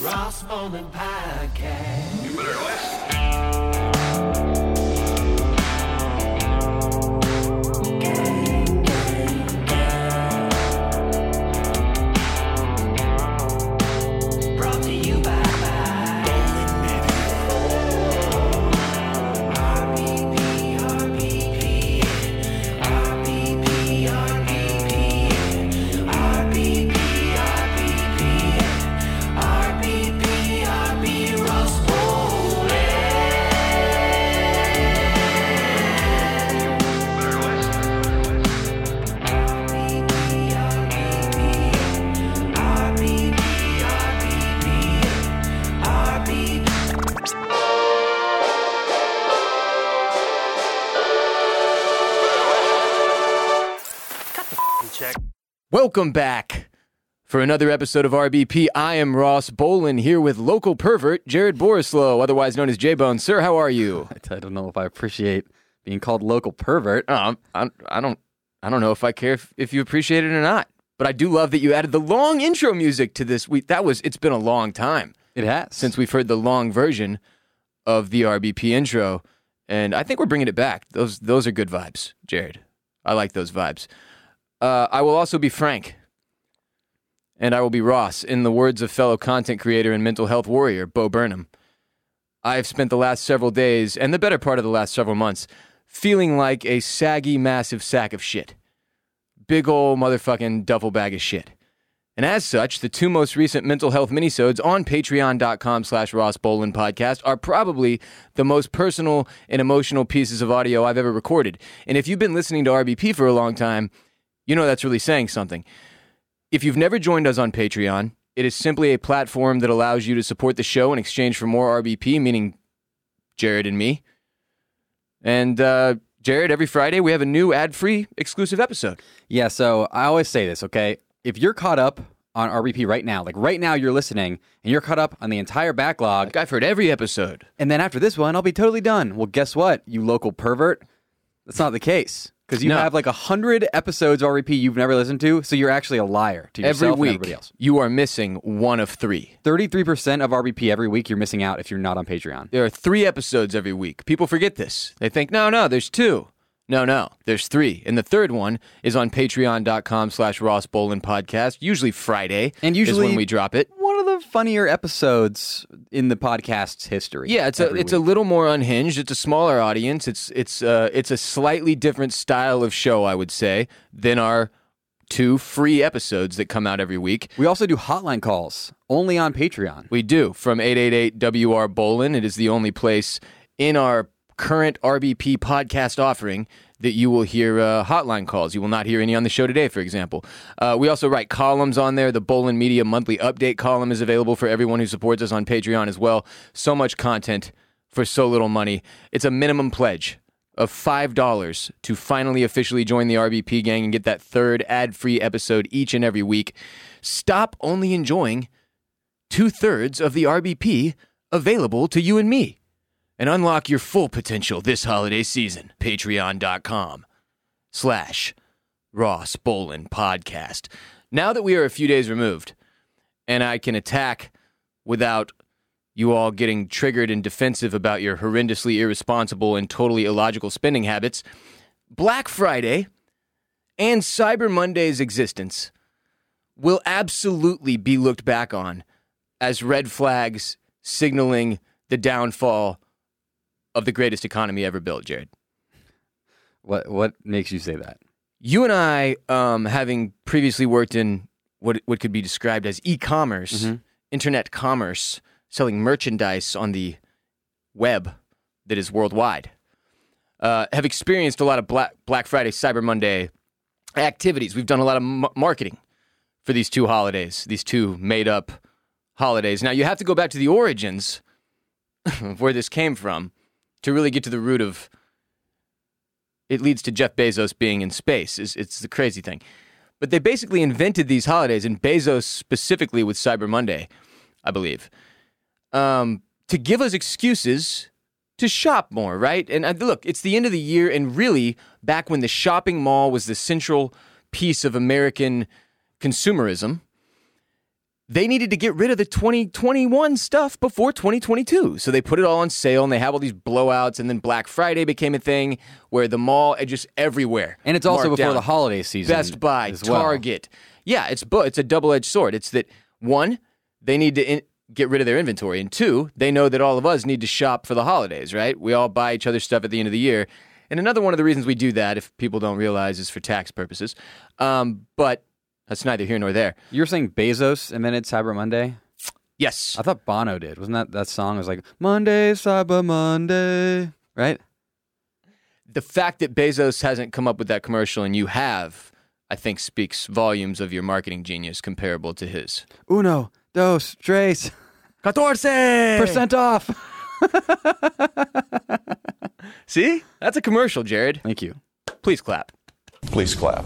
Ross Bowling Podcast. You better listen. Brought to you by RBP, RBP, RBP, RBP, RBP, RBP, RBP, Ross Bowling. Welcome back for another episode of RBP. I am Ross Bowling here with local pervert Jared Borislow, otherwise known as J-Bone. Sir, how are you? I don't know if I appreciate being called local pervert. I don't know if I care if you appreciate it or not, but I do love that you added the long intro music to this week. It's been a long time It has. since we've heard the long version of the RBP intro, and I think we're bringing it back. Those are good vibes, Jared. I like those vibes. I will also be Frank, and I will be Ross, in the words of fellow content creator and mental health warrior, Bo Burnham. I've spent the last several days, and the better part of the last several months, feeling like a saggy, massive sack of shit. Big ol' motherfucking duffel bag of shit. And as such, the two most recent mental health minisodes on patreon.com/Ross Bowling podcast are probably the most personal and emotional pieces of audio I've ever recorded. And if you've been listening to RBP for a long time, you know that's really saying something. If you've never joined us on Patreon, it is simply a platform that allows you to support the show in exchange for more RBP, meaning Jared and me. And Jared, every Friday we have a new ad-free exclusive episode. Yeah, so I always say this, okay? If you're caught up on RBP right now, like right now you're listening, and you're caught up on the entire backlog, Like I've heard every episode. and then after this one, I'll be totally done. Well, guess what, you local pervert? That's not the case. Because you No. have like 100 episodes of RBP you've never listened to, so you're actually a liar to yourself Every and week, everybody else. you are missing one of three. 33% of RBP every week you're missing out if you're not on Patreon. There are 3 episodes every week. People forget this. They think, no, there's 2. No, there's 3. And the third one is on patreon.com/Ross Bowling podcast, usually Friday And is usually when we drop it. One of the funnier episodes in the podcast's history. Yeah, it's every a week. little more unhinged. It's a smaller audience. It's a slightly different style of show, I would say, than our 2 free episodes that come out every week. We also do hotline calls only on Patreon. We do, from 888-WR Bowling. It is the only place in our current RBP podcast offering that you will hear hotline calls. You will not hear any on the show today, for example. We also write columns on there. The Bowling Media Monthly Update column is available for everyone who supports us on Patreon as well. So much content for so little money. It's a minimum pledge of $5 to finally officially join the RBP gang and get that third ad-free episode each and every week. Stop only enjoying 2/3 of the RBP available to you and me, and unlock your full potential this holiday season. Patreon.com/Ross Bowling podcast. Now that we are a few days removed, and I can attack without you all getting triggered and defensive about your horrendously irresponsible and totally illogical spending habits, Black Friday and Cyber Monday's existence will absolutely be looked back on as red flags signaling the downfall of the greatest economy ever built, Jared. What makes you say that? You and I, having previously worked in what could be described as e-commerce, internet commerce, selling merchandise on the web that is worldwide, have experienced a lot of Black Friday, Cyber Monday activities. We've done a lot of marketing for these 2 holidays, these 2 made-up holidays. Now, you have to go back to the origins of where this came from to really get to the root of it. Leads to Jeff Bezos being in space. It's the crazy thing. But they basically invented these holidays, and Bezos specifically with Cyber Monday, I believe, to give us excuses to shop more, right? And look, it's the end of the year, and really, back when the shopping mall was the central piece of American consumerism, they needed to get rid of the 2021 stuff before 2022. So they put it all on sale and they have all these blowouts. And then Black Friday became a thing where the mall is just everywhere. And it's also marked before down. the holiday season. Best Buy, as well. Target. Yeah, it's a double-edged sword. It's that, one, they need to get rid of their inventory. And two, they know that all of us need to shop for the holidays, right? We all buy each other stuff at the end of the year. And another one of the reasons we do that, if people don't realize, is for tax purposes. But that's neither here nor there. You were saying Bezos invented Cyber Monday? Yes. I thought Bono did. Wasn't that song? It was like, Monday, Cyber Monday, right? The fact that Bezos hasn't come up with that commercial and you have, I think, speaks volumes of your marketing genius comparable to his. Uno, dos, tres, 14% off. See? That's a commercial, Jared. Thank you. Please clap. Please clap.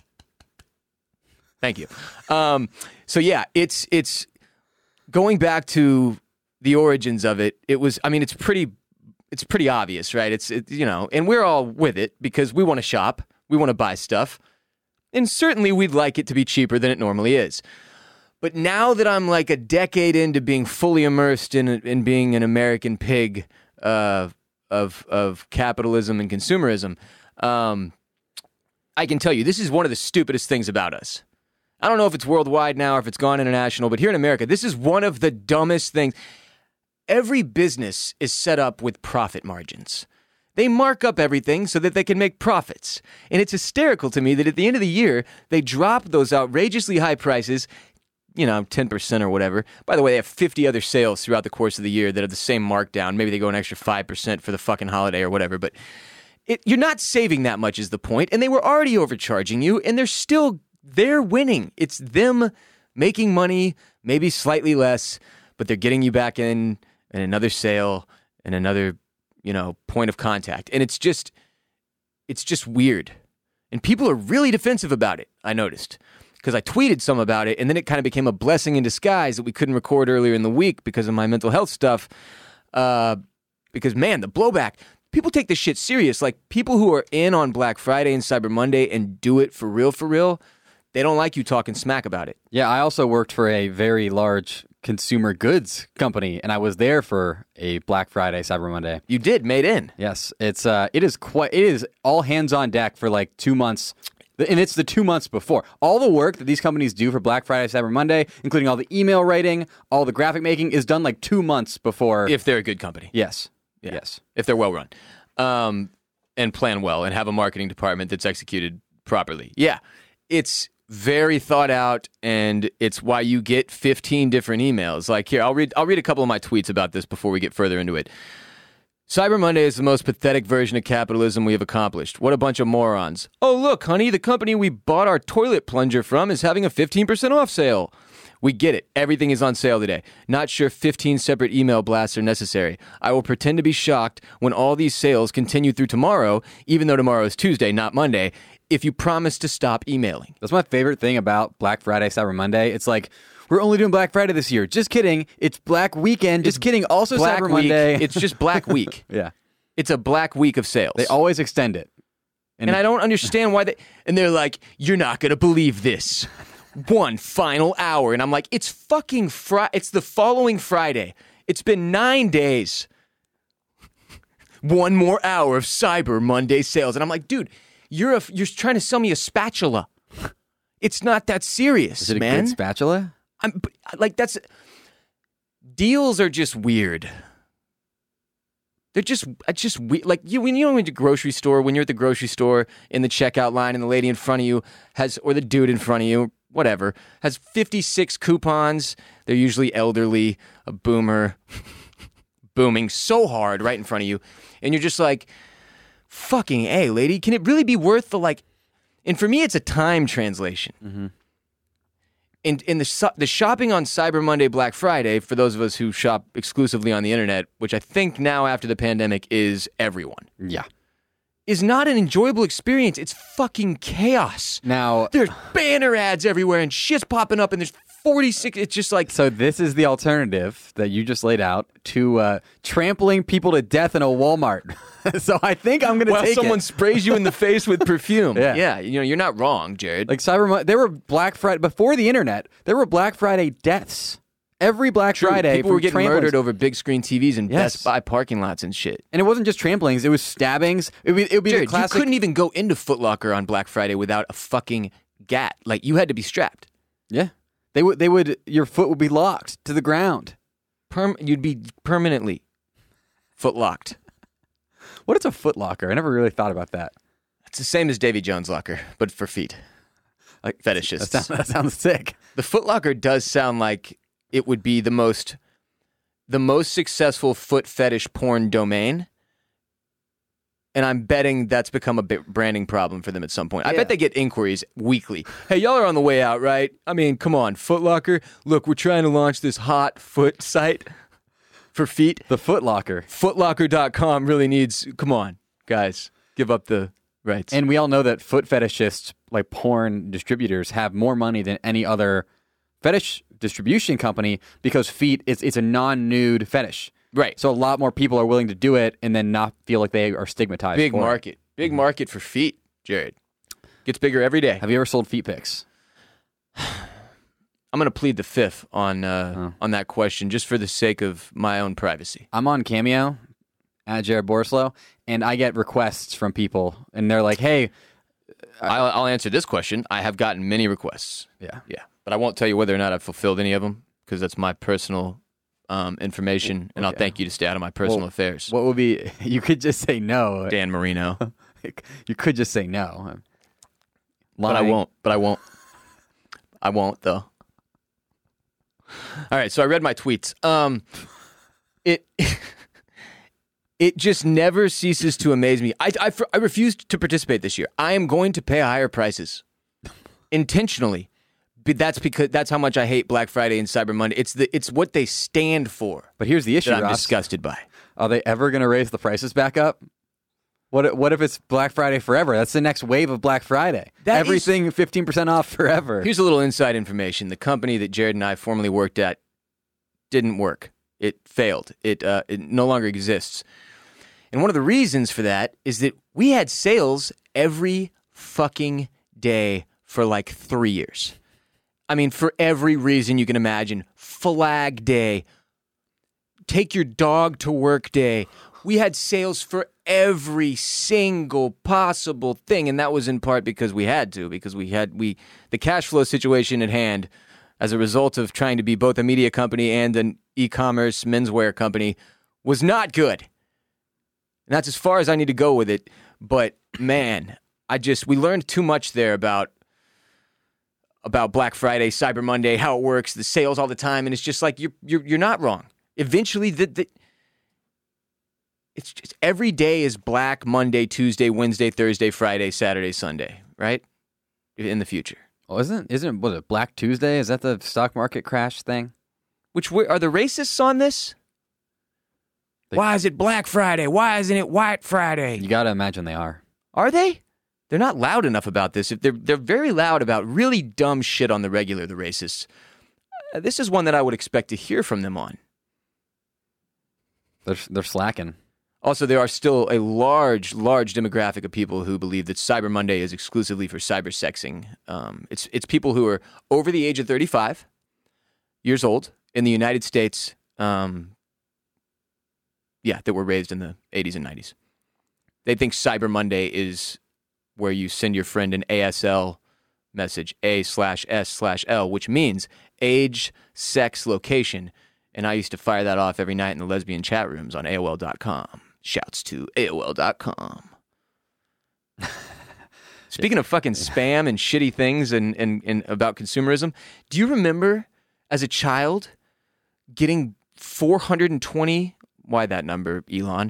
Thank you. So yeah, it's going back to the origins of it. It was, I mean, it's pretty obvious, right? It's and we're all with it because we want to shop, we want to buy stuff, and certainly we'd like it to be cheaper than it normally is. But now that I'm like a decade into being fully immersed in being an American pig of capitalism and consumerism, I can tell you this is one of the stupidest things about us. I don't know if it's worldwide now or if it's gone international, but here in America, this is one of the dumbest things. Every business is set up with profit margins. They mark up everything so that they can make profits. And it's hysterical to me that at the end of the year, they drop those outrageously high prices, 10% or whatever. By the way, they have 50 other sales throughout the course of the year that have the same markdown. Maybe they go an extra 5% for the fucking holiday or whatever, but you're not saving that much is the point. And they were already overcharging you, and they're winning. It's them making money, maybe slightly less, but they're getting you back in another sale and another, point of contact. And it's just weird. And people are really defensive about it, I noticed. Because I tweeted some about it, and then it kind of became a blessing in disguise that we couldn't record earlier in the week because of my mental health stuff. Because, man, the blowback, people take this shit serious. Like, people who are in on Black Friday and Cyber Monday and do it for real, they don't like you talking smack about it. Yeah, I also worked for a very large consumer goods company, and I was there for a Black Friday, Cyber Monday. You did, made in. Yes, it is all hands on deck for like 2 months. And it's the 2 months before. All the work that these companies do for Black Friday, Cyber Monday, including all the email writing, all the graphic making, is done like 2 months before. If they're a good company. Yes. Yeah. Yes. If they're well run. And plan well and have a marketing department that's executed properly. Yeah. It's very thought out, and it's why you get 15 different emails. Like, here, I'll read a couple of my tweets about this before we get further into it. Cyber Monday is the most pathetic version of capitalism we have accomplished. What a bunch of morons. Oh, look, honey, the company we bought our toilet plunger from is having a 15% off sale. We get it. Everything is on sale today. Not sure 15 separate email blasts are necessary. I will pretend to be shocked when all these sales continue through tomorrow, even though tomorrow is Tuesday, not Monday, if you promise to stop emailing. That's my favorite thing about Black Friday, Cyber Monday. It's like, we're only doing Black Friday this year. Just kidding. It's Black Weekend. Just kidding. Also Black Cyber Week. Monday. It's just Black Week. Yeah. It's a Black Week of sales. They always extend it. And I don't understand why and they're like, you're not going to believe this. One final hour. And I'm like, it's fucking it's the following Friday. It's been 9 days. One more hour of Cyber Monday sales. And I'm like, dude, you're trying to sell me a spatula. It's not that serious, Is it a man. good spatula? Deals are just weird. They're just weird. Like when you're at the grocery store, when you're at the grocery store in the checkout line and the lady in front of you or the dude in front of you, whatever, has 56 coupons. They're usually elderly, a boomer, booming so hard right in front of you. And you're just like, fucking A, lady, can it really be worth and for me, it's a time translation. Mm-hmm. And the shopping on Cyber Monday, Black Friday, for those of us who shop exclusively on the internet, which I think now after the pandemic is everyone, Yeah. is not an enjoyable experience. It's fucking chaos. Now, There's banner ads everywhere and shit's popping up and there's 46. It's just like So this is the alternative that you just laid out to trampling people to death in a Walmart. So I think I'm going to while take someone it. sprays you in the face with perfume. Yeah. You know, you're not wrong, Jared. Like there were Black Friday before the internet. There were Black Friday deaths every Black True, Friday. people were from getting tramplings. murdered over big screen TVs in Yes. Best Buy parking lots and shit. And it wasn't just tramplings; it was stabbings. It would be the Jared, you classic. couldn't even go into Foot Locker on Black Friday without a fucking gat. Like, you had to be strapped. Yeah, they would. Your foot would be locked to the ground. You'd be permanently foot locked. What is a Foot Locker? I never really thought about that. It's the same as Davy Jones' locker, but for feet. Like Fetishists. That sounds sick. The Foot Locker does sound like it would be the most successful foot fetish porn domain. And I'm betting that's become a branding problem for them at some point. I Yeah. bet they get inquiries weekly. Hey, y'all are on the way out, right? I mean, come on, Foot Locker. Look, we're trying to launch this hot foot site for feet. The Foot Locker. Footlocker.com really needs, come on, guys, give up the rights. And we all know that foot fetishists, like porn distributors, have more money than any other fetish distribution company because feet, it's a non-nude fetish. right. So a lot more people are willing to do it and then not feel like they are stigmatized. Big for it. market. Big market for feet, Jared. Gets bigger every day. Have you ever sold feet pics? I'm going to plead the fifth on that question just for the sake of my own privacy. I'm on Cameo at Jared Borslow, and I get requests from people, and they're like, "Hey, I'll answer this question. I have gotten many requests. yeah, But I won't tell you whether or not I've fulfilled any of them because that's my personal information, and I'll Okay. thank you to stay out of my personal affairs. what would be?" You could just say no. Dan Marino. You could just say no. But I Lying. won't. I won't, though. All right, so I read my tweets. It it just never ceases to amaze me. I refused to participate this year. I am going to pay higher prices intentionally. But that's because that's how much I hate Black Friday and Cyber Monday. It's what they stand for But here's the issue, that I'm Ross. disgusted by. Are they ever going to raise the prices back up? What if it's Black Friday forever? That's the next wave of Black Friday. That is- Everything 15% off forever. Here's a little inside information. The company that Jared and I formerly worked at didn't work. It failed. It no longer exists. And one of the reasons for that is that we had sales every fucking day for like 3 years. I mean, for every reason you can imagine. Flag Day. Take your dog to work day. We had sales for every single possible thing, and that was in part because we had to, because the cash flow situation at hand as a result of trying to be both a media company and an e-commerce menswear company was not good. And that's as far as I need to go with it. But man, we learned too much there about Black Friday, Cyber Monday, how it works, the sales all the time, and it's just like you're not wrong. Eventually, it's just every day is Black Monday, Tuesday, Wednesday, Thursday, Friday, Saturday, Sunday, right? In the future. Oh, isn't was it Black Tuesday? Is that the stock market crash thing? Are the racists on this? Why is it Black Friday? Why isn't it White Friday? You got to imagine they are. Are they? They're not loud enough about this. If they're very loud about really dumb shit on the regular, the racists. This is one that I would expect to hear from them on. They're slacking. Also, there are still a large demographic of people who believe that Cyber Monday is exclusively for cyber sexing. It's people who are over the age of 35 years old in the United States. That were raised in the 80s and 90s. They think Cyber Monday is where you send your friend an ASL message, A/S/L, which means age, sex, location. And I used to fire that off every night in the lesbian chat rooms on AOL.com. Shouts to AOL.com. Speaking of fucking spam and shitty things and about consumerism, do you remember as a child getting 420, why that number, Elon?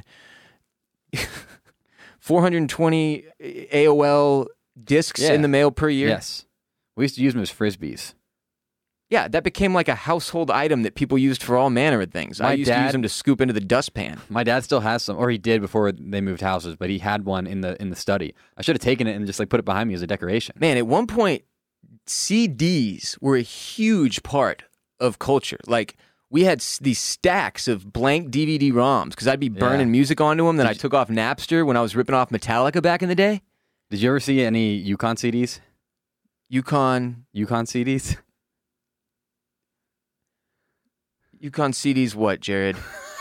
420 AOL discs Yeah. in the mail per year? Yes. We used to use them as Frisbees. Yeah, that became like a household item that people used for all manner of things. I My used to use dad- them to scoop into the dustpan. My dad still has some, or he did before they moved houses, but he had one in the study. I should have taken it and just like put it behind me as a decoration. Man, at one point, CDs were a huge part of culture. Like, we had these stacks of blank DVD ROMs because I'd be burning music onto them that I took off Napster when I was ripping off Metallica back in the day. Did you ever see any Yukon CDs? Yukon CDs? Yukon CDs what, Jared?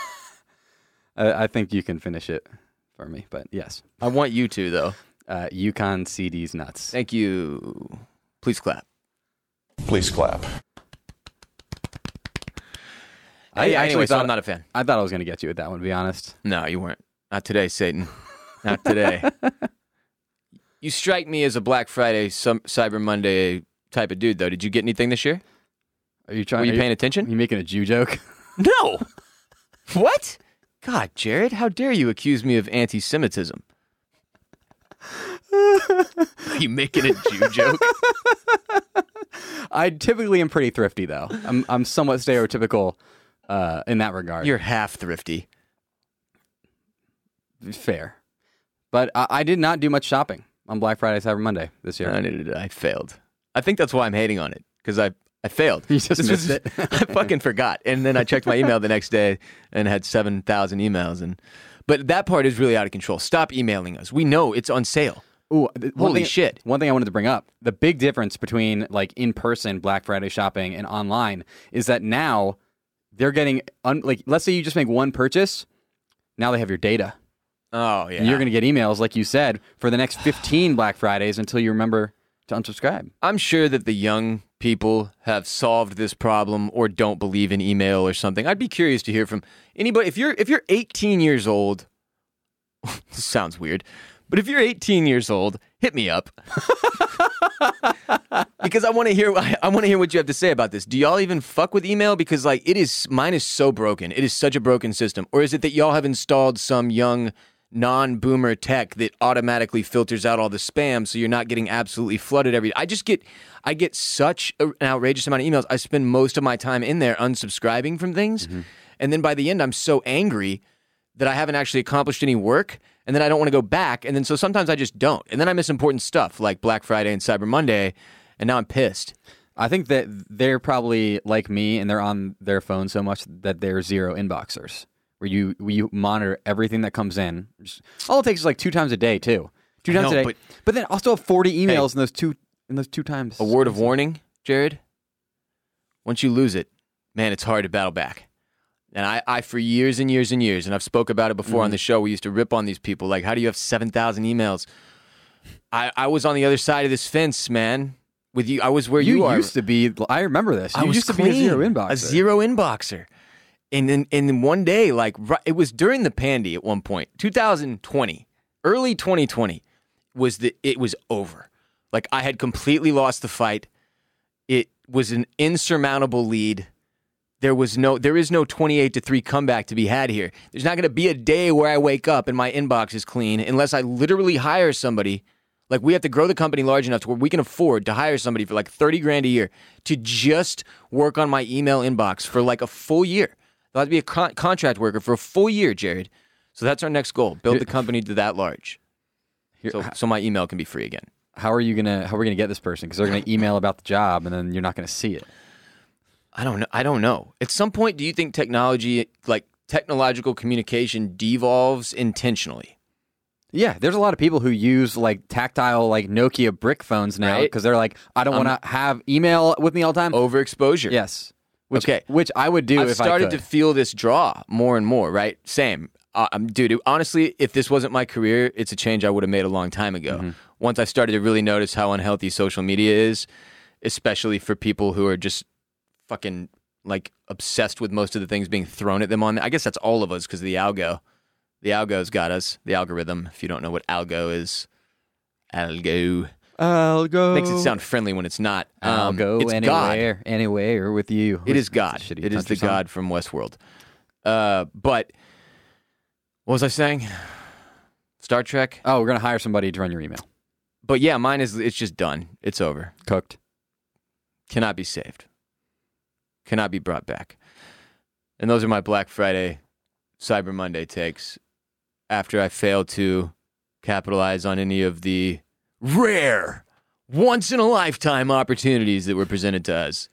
I think you can finish it for me, but yes. I want you to, though. Yukon CDs nuts. Thank you. Please clap. Please clap. Anyway, so I'm not a fan. I thought I was going to get you with that one, to be honest. No, you weren't. Not today, Satan. Not today. You strike me as a Black Friday, Cyber Monday type of dude, though. Did you get anything this year? Are you trying? Were you paying Are attention? you making a Jew joke? No. What? God, Jared, how dare you accuse me of anti-Semitism? Are you making a Jew joke? I typically am pretty thrifty, though. I'm somewhat stereotypical in that regard. You're half thrifty. Fair. But I did not do much shopping on Black Friday, Cyber Monday this year. I failed. I think that's why I'm hating on it, because I failed. You just missed it. I fucking forgot. And then I checked my email the next day and had 7,000 emails. But that part is really out of control. Stop emailing us. We know it's on sale. Ooh, Holy shit. One thing I wanted to bring up, the big difference between like in-person Black Friday shopping and online is that now they're getting, like, let's say you just make one purchase, now they have your data. Oh, yeah. And you're going to get emails, like you said, for the next 15 Black Fridays until you remember to unsubscribe. I'm sure that the young people have solved this problem or don't believe in email or something. I'd be curious to hear from anybody. If you're 18 years old, this sounds weird, but if you're 18 years old, hit me up. Because I want to hear what you have to say about this. Do y'all even fuck with email? Because like mine is so broken. It is such a broken system. Or is it that y'all have installed some young non-boomer tech that automatically filters out all the spam, so you're not getting absolutely flooded I get such an outrageous amount of emails. I spend most of my time in there unsubscribing from things, and then by the end I'm so angry that I haven't actually accomplished any work, and then I don't want to go back, and then so sometimes I just don't, and then I miss important stuff like Black Friday and Cyber Monday, and now I'm pissed. I think that they're probably like me and they're on their phone so much that they're zero inboxers. Where you monitor everything that comes in. All it takes is like 2 times a day too. 2 times a day. But then I'll still have 40 emails in those two times. A word of warning, Jared. Once you lose it, man, it's hard to battle back. And I for years and years and years, and I've spoke about it before on the show, we used to rip on these people. Like, how do you have 7,000 emails? I was on the other side of this fence, man. With you, I was where you are. You used to be. I remember this. You used to be a zero inboxer. A zero inboxer. And then one day, like, it was during the pandy at one point, 2020, early 2020, it was over. Like, I had completely lost the fight. It was an insurmountable lead. There is no 28-3 comeback to be had here. There's not going to be a day where I wake up and my inbox is clean unless I literally hire somebody. Like, we have to grow the company large enough to where we can afford to hire somebody for like $30,000 a year to just work on my email inbox for like a full year. They'll have to be a contract worker for a full year, Jared. So that's our next goal: build the company to that large, so my email can be free again. How are we gonna get this person? Because they're gonna email about the job, and then you're not gonna see it. I don't know. At some point, do you think technological communication devolves intentionally? Yeah, there's a lot of people who use like tactile, like Nokia brick phones now because they're like, I don't want to have email with me all the time. Overexposure. Yes. Okay. Which I would do I've if I started could. to feel this draw more and more, right? Same. Dude, honestly, if this wasn't my career, it's a change I would have made a long time ago. Once I started to really notice how unhealthy social media is, especially for people who are just fucking like obsessed with most of the things being thrown at them on. I guess that's all of us because of the algo. The algo's got us. The algorithm. If you don't know what algo is, algo. Makes it sound friendly when it's not. I'll go it's anywhere with you. God. It is God. It is the God from Westworld. But what was I saying? Star Trek? Oh, we're gonna hire somebody to run your email. But yeah, mine it's just done. It's over. Cooked. Cannot be saved. Cannot be brought back. And those are my Black Friday, Cyber Monday takes. After I failed to capitalize on any of the rare once in a lifetime opportunities that were presented to us,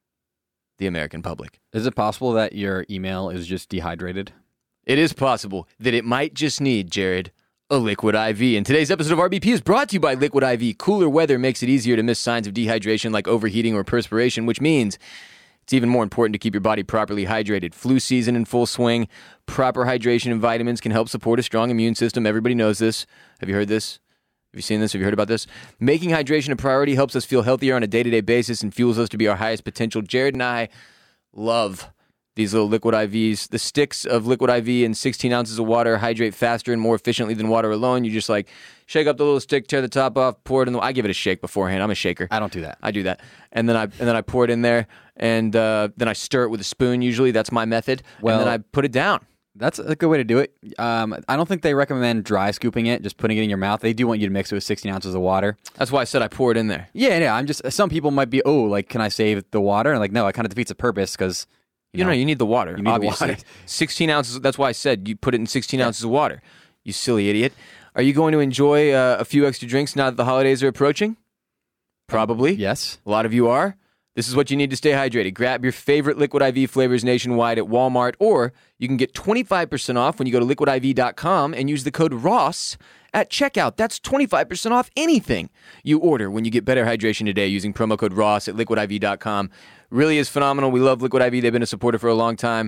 the American public. Is it possible that your email is just dehydrated? It is possible that it might just need, Jared, a Liquid IV. And today's episode of RBP is brought to you by Liquid IV. Cooler weather makes it easier to miss signs of dehydration like overheating or perspiration, which means it's even more important to keep your body properly hydrated. Flu season in full swing. Proper hydration and vitamins can help support a strong immune system. Everybody knows this. Have you heard this? Have you seen this? Have you heard about this? Making hydration a priority helps us feel healthier on a day-to-day basis and fuels us to be our highest potential. Jared and I love these little Liquid IVs. The sticks of Liquid IV in 16 ounces of water hydrate faster and more efficiently than water alone. You just like shake up the little stick, tear the top off, pour it in the... I give it a shake beforehand. I'm a shaker. I don't do that. I do that. And then I pour it in there, and then I stir it with a spoon usually. That's my method. Well- and then I put it down. That's a good way to do it. I don't think they recommend dry scooping it, just putting it in your mouth. They do want you to mix it with 16 ounces of water. That's why I said I pour it in there. Yeah. I'm just, some people might be, can I save the water? And like, no, it kind of defeats the purpose because, You know, you need the water, You need the obviously. water. 16 ounces, that's why I said you put it in 16 ounces of water. You silly idiot. Are you going to enjoy a few extra drinks now that the holidays are approaching? Probably. yes. A lot of you are. This is what you need to stay hydrated. Grab your favorite Liquid IV flavors nationwide at Walmart, or you can get 25% off when you go to liquidiv.com and use the code ROSS at checkout. That's 25% off anything you order when you get better hydration today using promo code ROSS at liquidiv.com. Really is phenomenal. We love Liquid IV. They've been a supporter for a long time.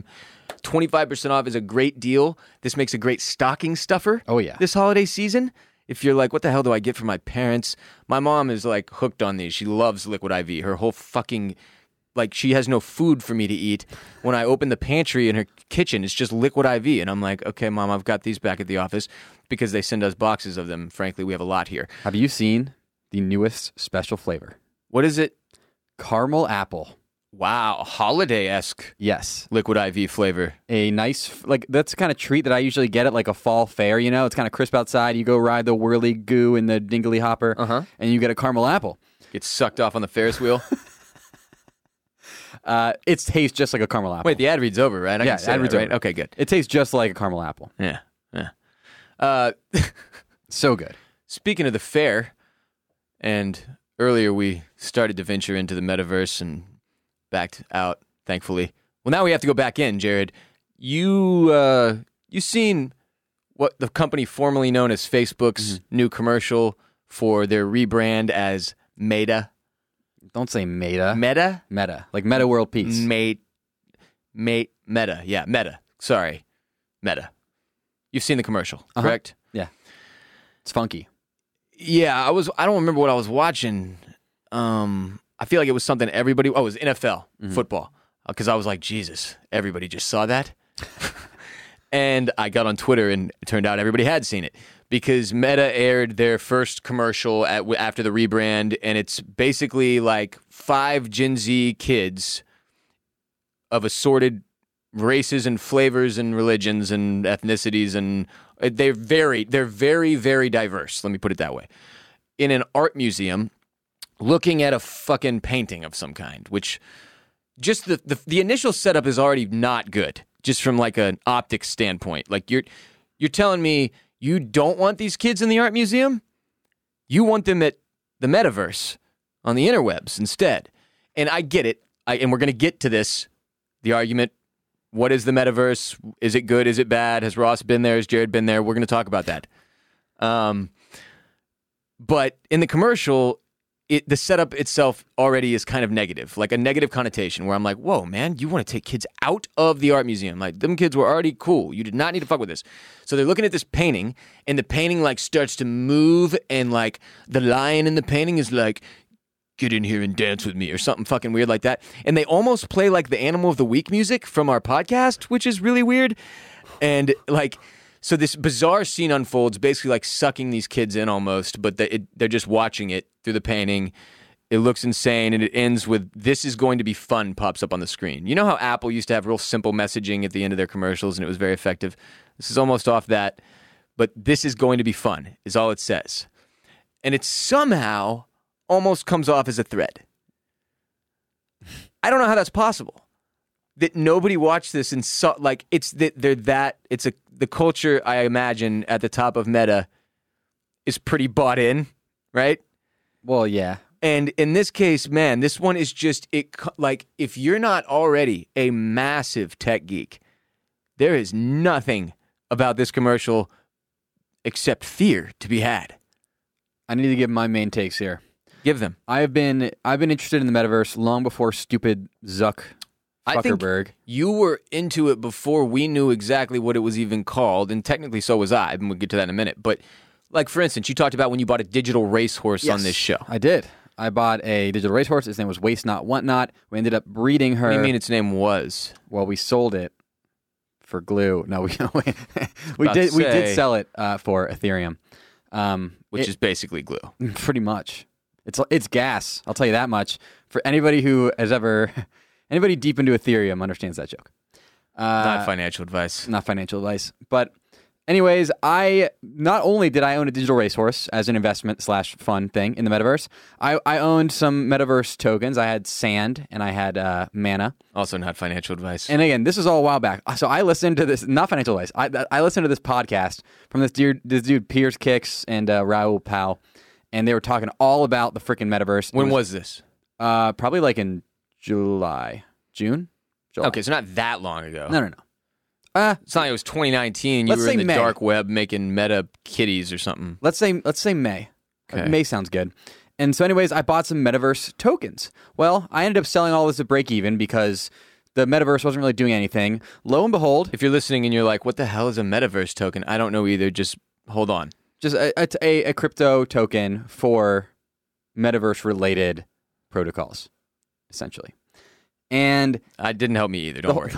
25% off is a great deal. This makes a great stocking stuffer. Oh, yeah. This holiday season. If you're like, what the hell do I get for my parents? My mom is like hooked on these. She loves Liquid IV. Her whole fucking, like, she has no food for me to eat. When I open the pantry in her kitchen, it's just Liquid IV. And I'm like, okay, Mom, I've got these back at the office because they send us boxes of them. Frankly, we have a lot here. Have you seen the newest special flavor? What is it? Caramel apple. Wow, holiday-esque Yes. Liquid IV flavor. A nice, like, that's the kind of treat that I usually get at like a fall fair, you know? It's kind of crisp outside. You go ride the whirly goo in the dingly hopper, and you get a caramel apple. Gets sucked off on the Ferris wheel. It tastes just like a caramel apple. Wait, the ad read's over, right? I Yeah, can say ad that, read's right? over. Okay, good. It tastes just like a caramel apple. Yeah. So good. Speaking of the fair, and earlier we started to venture into the metaverse and backed out, thankfully. Well, now we have to go back in, Jared. You seen what the company formerly known as Facebook's new commercial for their rebrand as Meta? Don't say meta. Meta? Meta. Like Meta World Peace. Meta. Yeah, Meta. Sorry. Meta. You've seen the commercial, correct? Yeah. It's funky. Yeah, I don't remember what I was watching. I feel like it was something everybody... Oh, it was NFL football. Because I was like, Jesus, everybody just saw that? And I got on Twitter, and it turned out everybody had seen it. Because Meta aired their first commercial after the rebrand, and it's basically like 5 Gen Z kids of assorted races and flavors and religions and ethnicities, and they're very, very diverse. Let me put it that way. In an art museum, looking at a fucking painting of some kind, which just the initial setup is already not good, just from like an optics standpoint. Like you're telling me you don't want these kids in the art museum? You want them at the metaverse on the interwebs instead. And I get it. And we're going to get to this, the argument. What is the metaverse? Is it good? Is it bad? Has Ross been there? Has Jared been there? We're going to talk about that. But in the commercial, the setup itself already is kind of negative, like a negative connotation where I'm like, whoa, man, you want to take kids out of the art museum. Like, them kids were already cool. You did not need to fuck with this. So they're looking at this painting, and the painting, like, starts to move, and, like, the lion in the painting is like, get in here and dance with me, or something fucking weird like that. And they almost play, like, the Animal of the Week music from our podcast, which is really weird. And, like... So this bizarre scene unfolds, basically like sucking these kids in almost, but they're just watching it through the painting. It looks insane, and it ends with, "This is going to be fun," pops up on the screen. You know how Apple used to have real simple messaging at the end of their commercials, and it was very effective? This is almost off that, but "this is going to be fun" is all it says. And it somehow almost comes off as a threat. I don't know how that's possible. That nobody watched this and saw, like, it's that the culture, I imagine, at the top of Meta is pretty bought in, right? Well, yeah. And in this case, man, this one is just like if you're not already a massive tech geek, there is nothing about this commercial except fear to be had. I need to give my main takes here. Give them. I've been interested in the metaverse long before stupid I think Zuckerberg. you were into it before we knew exactly what it was even called, and technically so was I, and we'll get to that in a minute. But, like, for instance, you talked about when you bought a digital racehorse on this show. I did. I bought a digital racehorse. His name was Waste Not, Want Not. We ended up breeding her. What do you mean its name was? Well, we sold it for glue. No, we About did. to We say- did sell it for Ethereum, Which is basically glue. pretty much. It's gas. I'll tell you that much. For anybody who has ever, anybody deep into Ethereum understands that joke. Not financial advice. Not financial advice, but anyways, I not only did I own a digital racehorse as an investment / fun thing in the metaverse, I owned some metaverse tokens. I had Sand and I had Mana. Also not financial advice. And again, this is all a while back. So I listened to this, not financial advice. I listened to this podcast from this dude Piers Kicks and Raoul Pal, and they were talking all about the freaking metaverse. When was this? Probably like in June. July. Okay, so not that long ago. No. It's not like it was 2019. You Let's were in say the May. dark web making meta kitties or something. Let's say May. Okay. May sounds good. And so, anyways, I bought some metaverse tokens. Well, I ended up selling all this at break even because the metaverse wasn't really doing anything. Lo and behold, If you're listening and you're like, what the hell is a metaverse token? I don't know either. Just hold on. just a crypto token for metaverse related protocols, essentially. And It didn't help me either. Don't worry.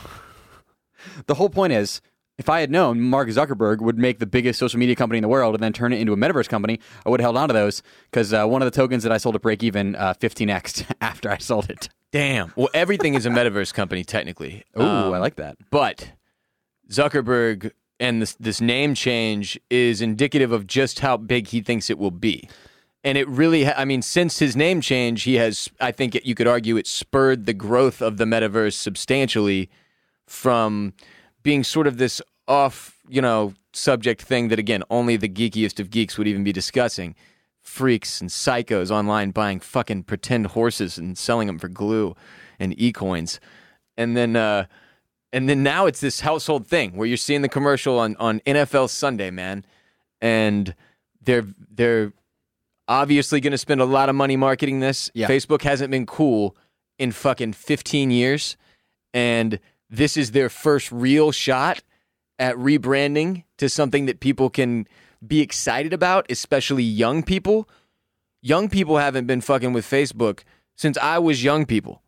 the whole point is, if I had known Mark Zuckerberg would make the biggest social media company in the world and then turn it into a metaverse company, I would have held on to those because one of the tokens that I sold at break even 15x'd after I sold it. Damn. Well, everything is a metaverse company, technically. Ooh, I like that. But Zuckerberg and this name change is indicative of just how big he thinks it will be. And it really, since his name change, he has, I think you could argue it spurred the growth of the metaverse substantially from being sort of this off, subject thing that, again, only the geekiest of geeks would even be discussing. Freaks and psychos online buying fucking pretend horses and selling them for glue and e-coins. And then now it's this household thing where you're seeing the commercial on NFL Sunday, man. And they're obviously going to spend a lot of money marketing this. Yeah. Facebook hasn't been cool in fucking 15 years. And this is their first real shot at rebranding to something that people can be excited about, especially young people. Young people haven't been fucking with Facebook since I was young people.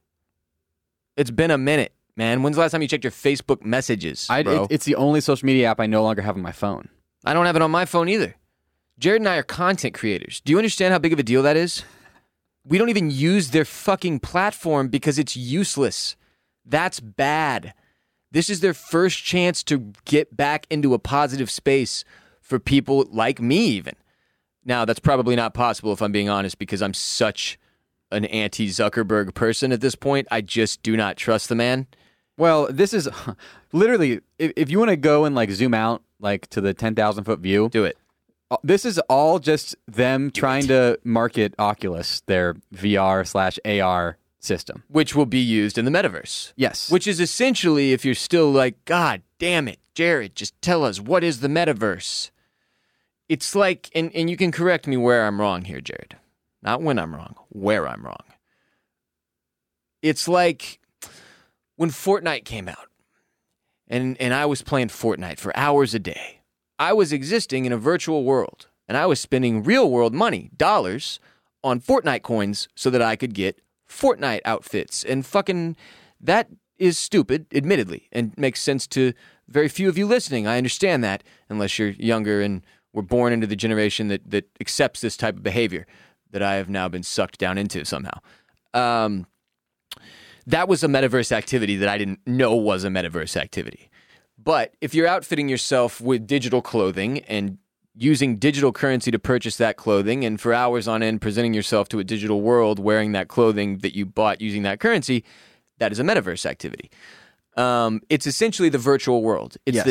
It's been a minute, man. When's the last time you checked your Facebook messages, bro? It's the only social media app I no longer have on my phone. I don't have it on my phone either. Jared and I are content creators. Do you understand how big of a deal that is? We don't even use their fucking platform because it's useless. That's bad. This is their first chance to get back into a positive space for people like me even. Now, that's probably not possible if I'm being honest because I'm such an anti-Zuckerberg person at this point. I just do not trust the man. Well, this is literally, if you want to go and zoom out to the 10,000 foot view, Do it. this is all just them trying to market Oculus, their VR/AR system. Which will be used in the metaverse. Yes. Which is essentially, if you're still like, God damn it, Jared, just tell us, what is the metaverse? It's like, and you can correct me where I'm wrong here, Jared. Not when I'm wrong, where I'm wrong. It's like when Fortnite came out, and I was playing Fortnite for hours a day. I was existing in a virtual world, and I was spending real world money, dollars, on Fortnite coins so that I could get Fortnite outfits. And fucking, that is stupid, admittedly, and makes sense to very few of you listening. I understand that, unless you're younger and were born into the generation that accepts this type of behavior that I have now been sucked down into somehow. That was a metaverse activity that I didn't know was a metaverse activity. But if you're outfitting yourself with digital clothing and using digital currency to purchase that clothing and for hours on end presenting yourself to a digital world wearing that clothing that you bought using that currency, that is a metaverse activity. It's essentially the virtual world. It's Yes. the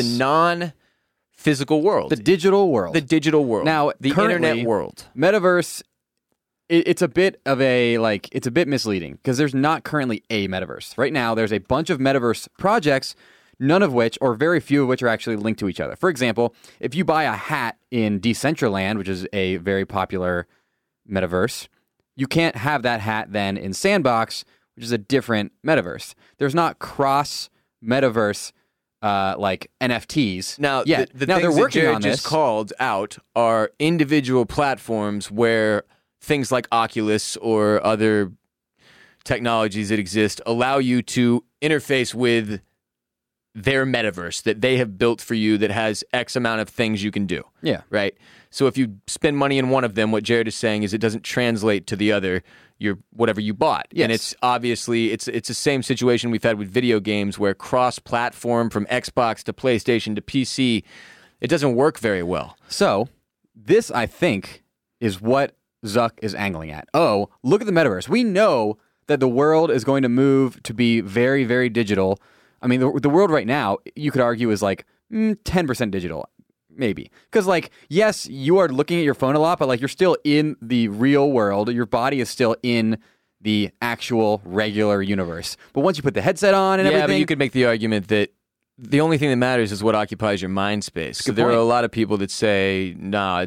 non-physical world. The digital world. The digital world. Now, the currently, internet world. Metaverse it's a bit of it's a bit misleading because there's not currently a metaverse. Right now, there's a bunch of metaverse projects, none of which, or very few of which, are actually linked to each other. For example, if you buy a hat in Decentraland, which is a very popular metaverse, you can't have that hat then in Sandbox, which is a different metaverse. There's not cross metaverse like NFTs. Now, yet. the now things they're working that Jared on just this. called out are individual platforms where things like Oculus or other technologies that exist allow you to interface with their metaverse that they have built for you that has X amount of things you can do. Yeah. Right? So if you spend money in one of them, what Jared is saying is it doesn't translate to the other, whatever you bought. Yes. And it's obviously, it's the same situation we've had with video games where cross-platform from Xbox to PlayStation to PC, it doesn't work very well. So, this, I think, is what Zuck is angling at. Oh, look at the metaverse. We know that the world is going to move to be very, very digital. I mean, the world right now, you could argue, is like 10% digital, maybe. Because, like, yes, you are looking at your phone a lot, but, like, you're still in the real world. Your body is still in the actual regular universe. But once you put the headset on and Yeah, everything... but you could make the argument that the only thing that matters is what occupies your mind space. So Good there are point. a lot of people that say, "Nah,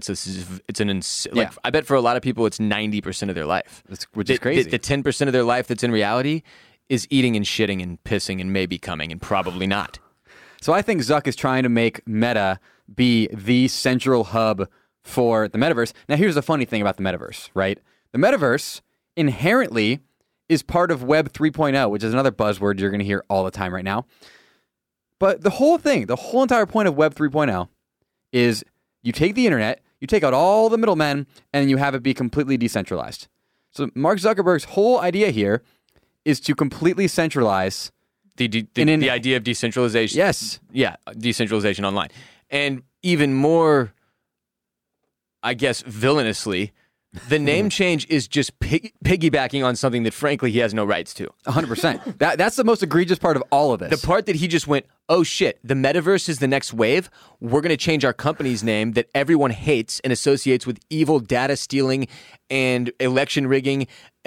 like I bet for a lot of people it's 90% of their life, which is crazy. The 10% of their life that's in reality is eating and shitting and pissing and maybe coming and probably not. So I think Zuck is trying to make Meta be the central hub for the metaverse. Now, here's the funny thing about the metaverse, right? The metaverse inherently is part of Web 3.0, which is another buzzword you're going to hear all the time right now. But the whole entire point of Web 3.0 is you take the internet, you take out all the middlemen, and you have it be completely decentralized. So Mark Zuckerberg's whole idea here is to completely centralize The idea of decentralization. Yes. Yeah, decentralization online. And even more, I guess, villainously, the name change is just piggybacking on something that, frankly, he has no rights to. 100%. That's the most egregious part of all of this. The part that he just went, oh shit, the metaverse is the next wave. We're going to change our company's name that everyone hates and associates with evil data stealing and election rigging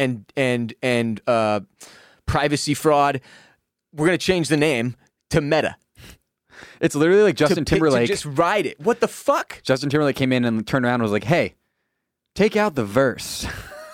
and privacy fraud. We're going to change the name to Meta. It's literally like Justin to Timberlake. just ride it. What the fuck? Justin Timberlake came in and turned around and was like, hey, take out the verse.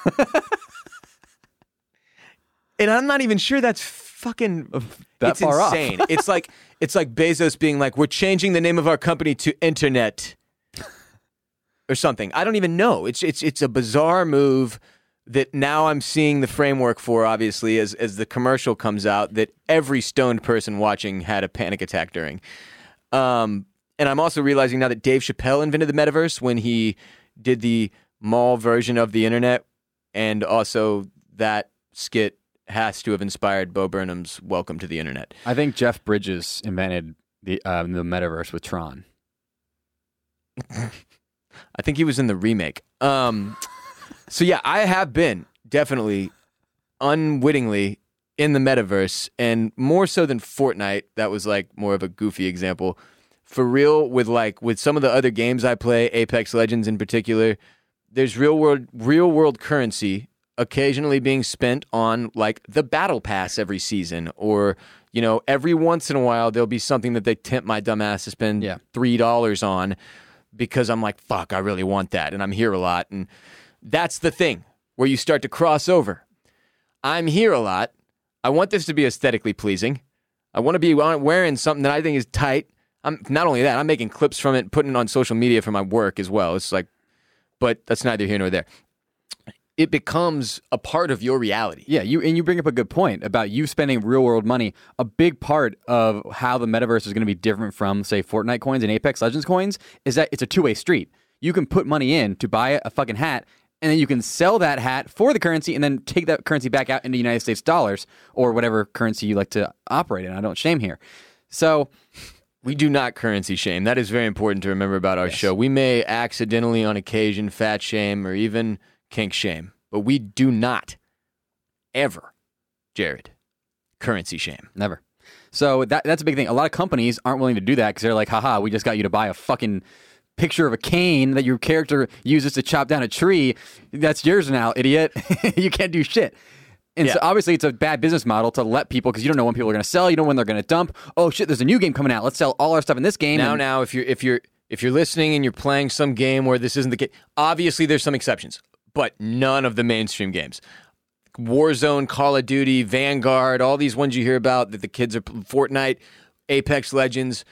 And I'm not even sure that's fucking That it's far off. insane. it's like Bezos being like, we're changing the name of our company to Internet or something. I don't even know. It's a bizarre move that now I'm seeing the framework for, obviously, as the commercial comes out, that every stoned person watching had a panic attack during. And I'm also realizing now that Dave Chappelle invented the metaverse when he did the mall version of the internet, and also that skit has to have inspired Bo Burnham's Welcome to the Internet. I think Jeff Bridges invented the metaverse with Tron. I think he was in the remake. So yeah, I have been definitely unwittingly in the metaverse, and more so than Fortnite. That was like more of a goofy example. For real, with some of the other games I play, Apex Legends in particular, there's real world currency occasionally being spent on like the battle pass every season, or every once in a while there'll be something that they tempt my dumb ass to spend $3 on because I'm like, fuck, I really want that, and I'm here a lot. And that's the thing where you start to cross over. I'm here a lot. I want this to be aesthetically pleasing. I want to be wearing something that I think is tight. Not only that, I'm making clips from it, putting it on social media for my work as well. It's like, but that's neither here nor there. It becomes a part of your reality. Yeah, you bring up a good point about you spending real world money. A big part of how the metaverse is going to be different from, say, Fortnite coins and Apex Legends coins is that it's a two-way street. You can put money in to buy a fucking hat, and then you can sell that hat for the currency and then take that currency back out into United States dollars or whatever currency you like to operate in. I don't shame here. So we do not currency shame. That is very important to remember about our show. We may accidentally, on occasion, fat shame or even kink shame, but we do not ever, Jared, currency shame. Never. So that's a big thing. A lot of companies aren't willing to do that because they're like, haha, we just got you to buy a fucking picture of a cane that your character uses to chop down a tree. That's yours now, idiot. You can't do shit. And so obviously it's a bad business model to let people, because you don't know when people are going to sell, you don't know when they're going to dump. Oh shit, there's a new game coming out. Let's sell all our stuff in this game. Now, if you're listening and you're playing some game where this isn't the case, obviously there's some exceptions, but none of the mainstream games. Warzone, Call of Duty, Vanguard, all these ones you hear about that the kids are Fortnite, Apex Legends,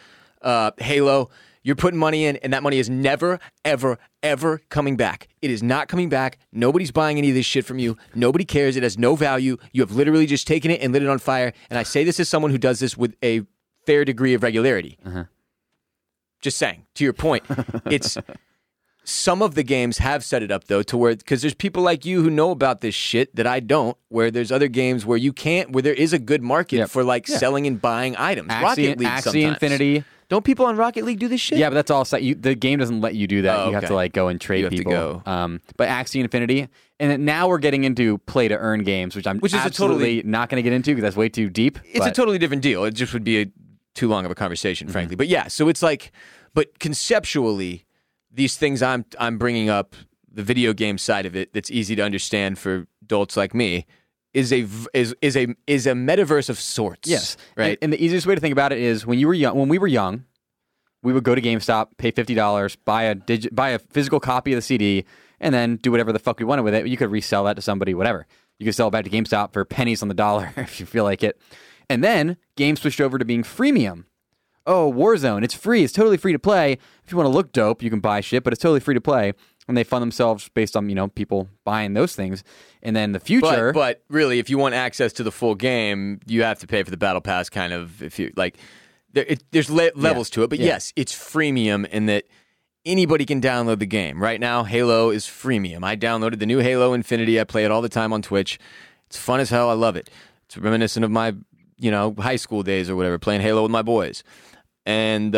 Halo. You're putting money in, and that money is never, ever, ever coming back. It is not coming back. Nobody's buying any of this shit from you. Nobody cares. It has no value. You have literally just taken it and lit it on fire. And I say this as someone who does this with a fair degree of regularity. Just saying, to your point, it's some of the games have set it up though to where, because there's people like you who know about this shit that I don't, where there's other games where you can't, where there is a good market for like selling and buying items. Rocket League Axie sometimes. Infinity. Don't people on Rocket League do this shit? Yeah, but that's all set. The game doesn't let you do that. Oh, You have okay. to like go and trade You have to people. go. But Axie Infinity, and then now we're getting into play to earn games, which I'm Which is a absolutely not going to get into because that's way too deep. It's a totally different deal. It just would be too long of a conversation, frankly. But yeah, so it's like, but conceptually, these things I'm bringing up, the video game side of it, that's easy to understand for adults like me, is a metaverse of sorts. Yes, right. And the easiest way to think about it is when we were young, we would go to GameStop, pay $50, buy a physical copy of the CD, and then do whatever the fuck we wanted with it. You could resell that to somebody, whatever. You could sell it back to GameStop for pennies on the dollar if you feel like it. And then games switched over to being freemium. Oh, Warzone, it's free. It's totally free to play. If you want to look dope, you can buy shit, but it's totally free to play. And they fund themselves based on, people buying those things. And then the future... But really, if you want access to the full game, you have to pay for the Battle Pass kind of, if you like... There's levels to it, but yes, it's freemium in that anybody can download the game. Right now, Halo is freemium. I downloaded the new Halo Infinity. I play it all the time on Twitch. It's fun as hell. I love it. It's reminiscent of my, high school days or whatever, playing Halo with my boys. And,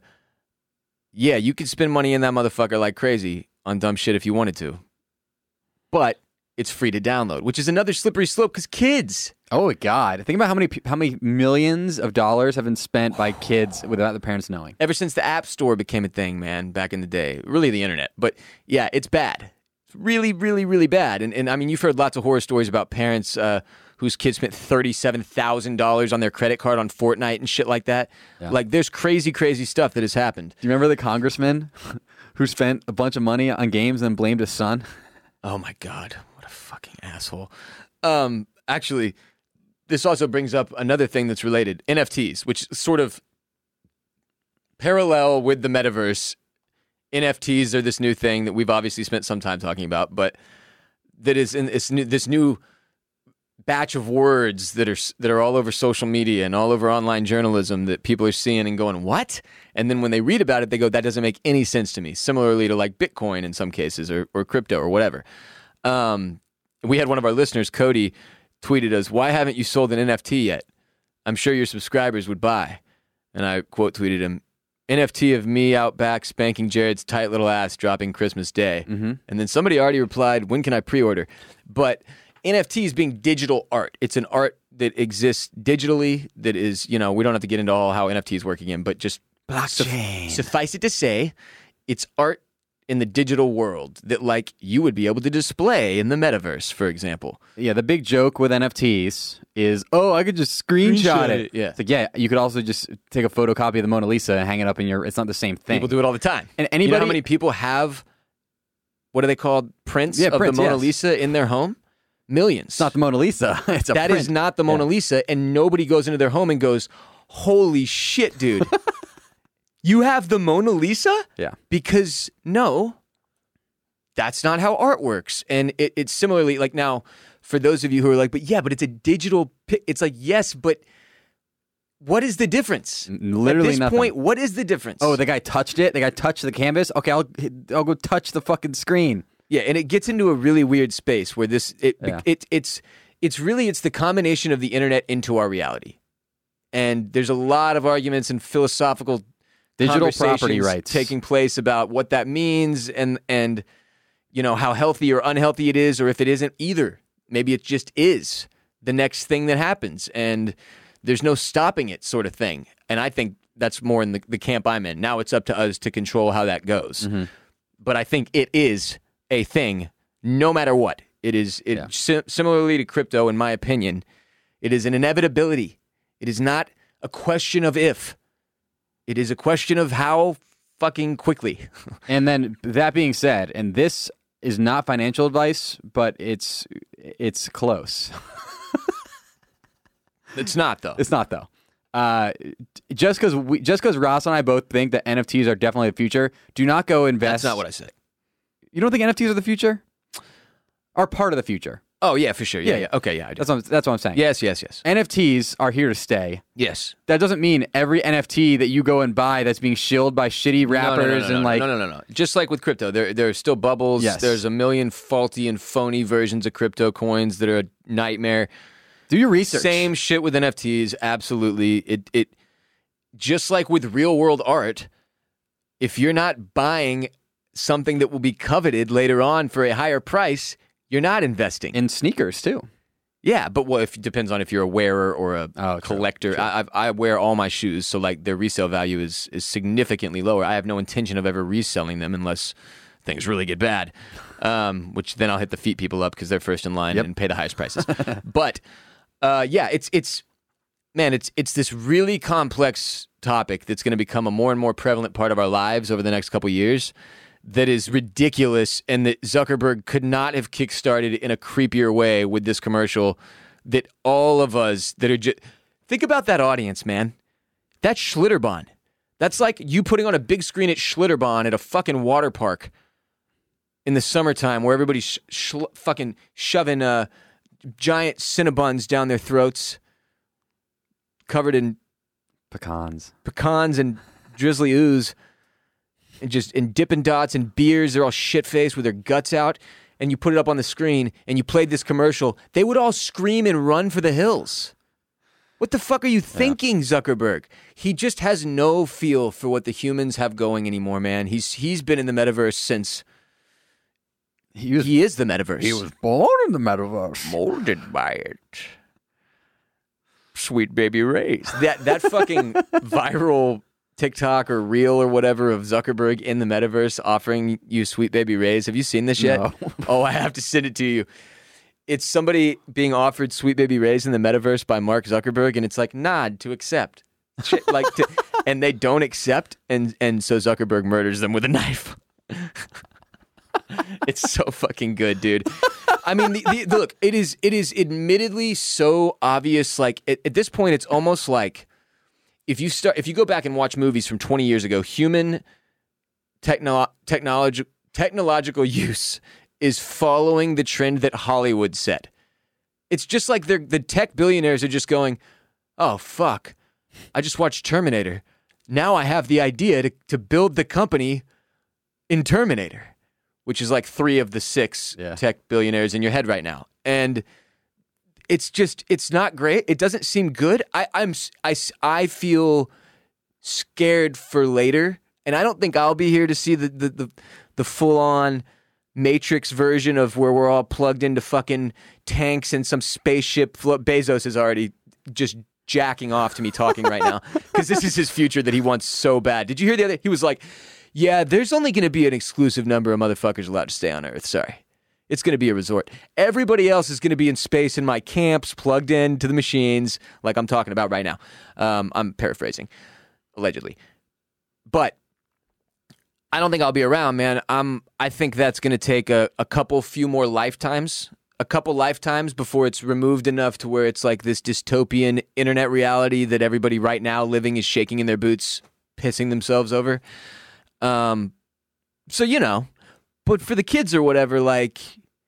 you could spend money in that motherfucker like crazy on dumb shit if you wanted to. But it's free to download, which is another slippery slope because kids... Oh, God. Think about how many millions of dollars have been spent by kids without the parents knowing. Ever since the App Store became a thing, man, back in the day. Really the internet. But yeah, it's bad. It's really, really, really bad. And I mean, you've heard lots of horror stories about parents whose kids spent $37,000 on their credit card on Fortnite and shit like that. Yeah. Like, there's crazy, crazy stuff that has happened. Do you remember the congressman who spent a bunch of money on games and blamed his son? Oh, my God. What a fucking asshole. Actually... This also brings up another thing that's related, NFTs, which sort of parallel with the metaverse. NFTs are this new thing that we've obviously spent some time talking about, but that is in this new batch of words that are all over social media and all over online journalism that people are seeing and going, what? And then when they read about it, they go, that doesn't make any sense to me. Similarly to like Bitcoin in some cases or crypto or whatever. We had one of our listeners, Cody, tweeted us, why haven't you sold an NFT yet? I'm sure your subscribers would buy. And I quote tweeted him, NFT of me out back spanking Jared's tight little ass dropping Christmas Day. Mm-hmm. And then somebody already replied, when can I pre-order? But NFTs being digital art. It's an art that exists digitally that is, we don't have to get into all how NFTs work again, but just suffice it to say, it's art in the digital world that like you would be able to display in the metaverse, for example. Yeah, the big joke with NFTs is, I could just screenshot it. Yeah. It's like, you could also just take a photocopy of the Mona Lisa and hang it up in it's not the same thing. People do it all the time. And you know how many people have, what are they called? Prints of prints, the Mona yes. Lisa in their home? Millions. It's not the Mona Lisa. It's a That print. is not the Mona Lisa, and nobody goes into their home and goes, holy shit, dude. You have the Mona Lisa? Yeah. Because, no, that's not how art works. And it's similarly, like now, for those of you who are like, but it's a digital, it's like, yes, but what is the difference? Literally At this nothing. point, what is the difference? Oh, the guy touched it? The guy touched the canvas? Okay, I'll go touch the fucking screen. Yeah, and it gets into a really weird space where it's the combination of the internet into our reality. And there's a lot of arguments and philosophical Digital property conversations rights taking place about what that means and how healthy or unhealthy it is, or if it isn't either. Maybe it just is the next thing that happens and there's no stopping it, sort of thing. And I think That's more in the camp I'm in. Now it's up to us to control how that goes. But I think it is a thing, no matter what. It is similarly to crypto, in my opinion. It is an inevitability. It is not a question of if. It is a question of how fucking quickly. And then that being said, and this is not financial advice, but it's close. It's not, though. It's not though. Just because Ross and I both think that NFTs are definitely the future, do not go invest. That's not what I said. You don't think NFTs are the future? Are part of the future? Oh, yeah, for sure. Yeah. Okay, yeah, I do. That's what I'm saying. Yes. NFTs are here to stay. Yes. That doesn't mean every NFT that you go and buy that's being shilled by shitty rappers No. Just like with crypto, there are still bubbles. Yes. There's a million faulty and phony versions of crypto coins that are a nightmare. Do your research. Same shit with NFTs. Absolutely. It just like with real world art, if you're not buying something that will be coveted later on for a higher price, you're not investing. in sneakers too. Yeah, but it depends on if you're a wearer or a true, collector. true. I wear all my shoes, so like their resale value is significantly lower. I have no intention of ever reselling them unless things really get bad, which then I'll hit the feet people up because they're first in line and pay the highest prices. But it's this really complex topic that's going to become a more and more prevalent part of our lives over the next couple years. That is ridiculous, and that Zuckerberg could not have kickstarted in a creepier way with this commercial. That all of us that are just think about that audience, man. That's Schlitterbahn. That's like you putting on a big screen at Schlitterbahn at a fucking water park in the summertime, where everybody's fucking shoving giant Cinnabons down their throats, covered in Pecans and drizzly ooze. And Dippin' Dots and beers, they're all shit-faced with their guts out, and you put it up on the screen, and you played this commercial, they would all scream and run for the hills. What the fuck are you thinking, Zuckerberg? He just has no feel for what the humans have going anymore, man. He's been in the metaverse since he is the metaverse. He was born in the metaverse. Molded by it. Sweet baby Ray's. That fucking viral TikTok or reel or whatever of Zuckerberg in the metaverse offering you Sweet Baby Ray's. Have you seen this yet? No. Oh, I have to send it to you. It's somebody being offered Sweet Baby Ray's in the metaverse by Mark Zuckerberg, and it's like, nod to accept. And they don't accept, and so Zuckerberg murders them with a knife. It's so fucking good, dude. I mean, look, it is admittedly so obvious. Like at this point, it's almost like if you go back and watch movies from 20 years ago, human technological use is following the trend that Hollywood set. It's just like the tech billionaires are just going, oh, fuck, I just watched Terminator. Now I have the idea to build the company in Terminator, which is like 3 of the 6 tech billionaires in your head right now. And it's not great. It doesn't seem good. I feel scared for later, and I don't think I'll be here to see the full on Matrix version of where we're all plugged into fucking tanks and some spaceship. Bezos is already just jacking off to me talking right now because this is his future that he wants so bad. Did you hear the other? He was like, "Yeah, there's only going to be an exclusive number of motherfuckers allowed to stay on Earth. Sorry." It's going to be a resort. Everybody else is going to be in space in my camps, plugged in to the machines, like I'm talking about right now. I'm paraphrasing, allegedly. But I don't think I'll be around, man. I think that's going to take a few more lifetimes, before it's removed enough to where it's like this dystopian internet reality that everybody right now living is shaking in their boots, pissing themselves over. So, you know. But for the kids or whatever, like,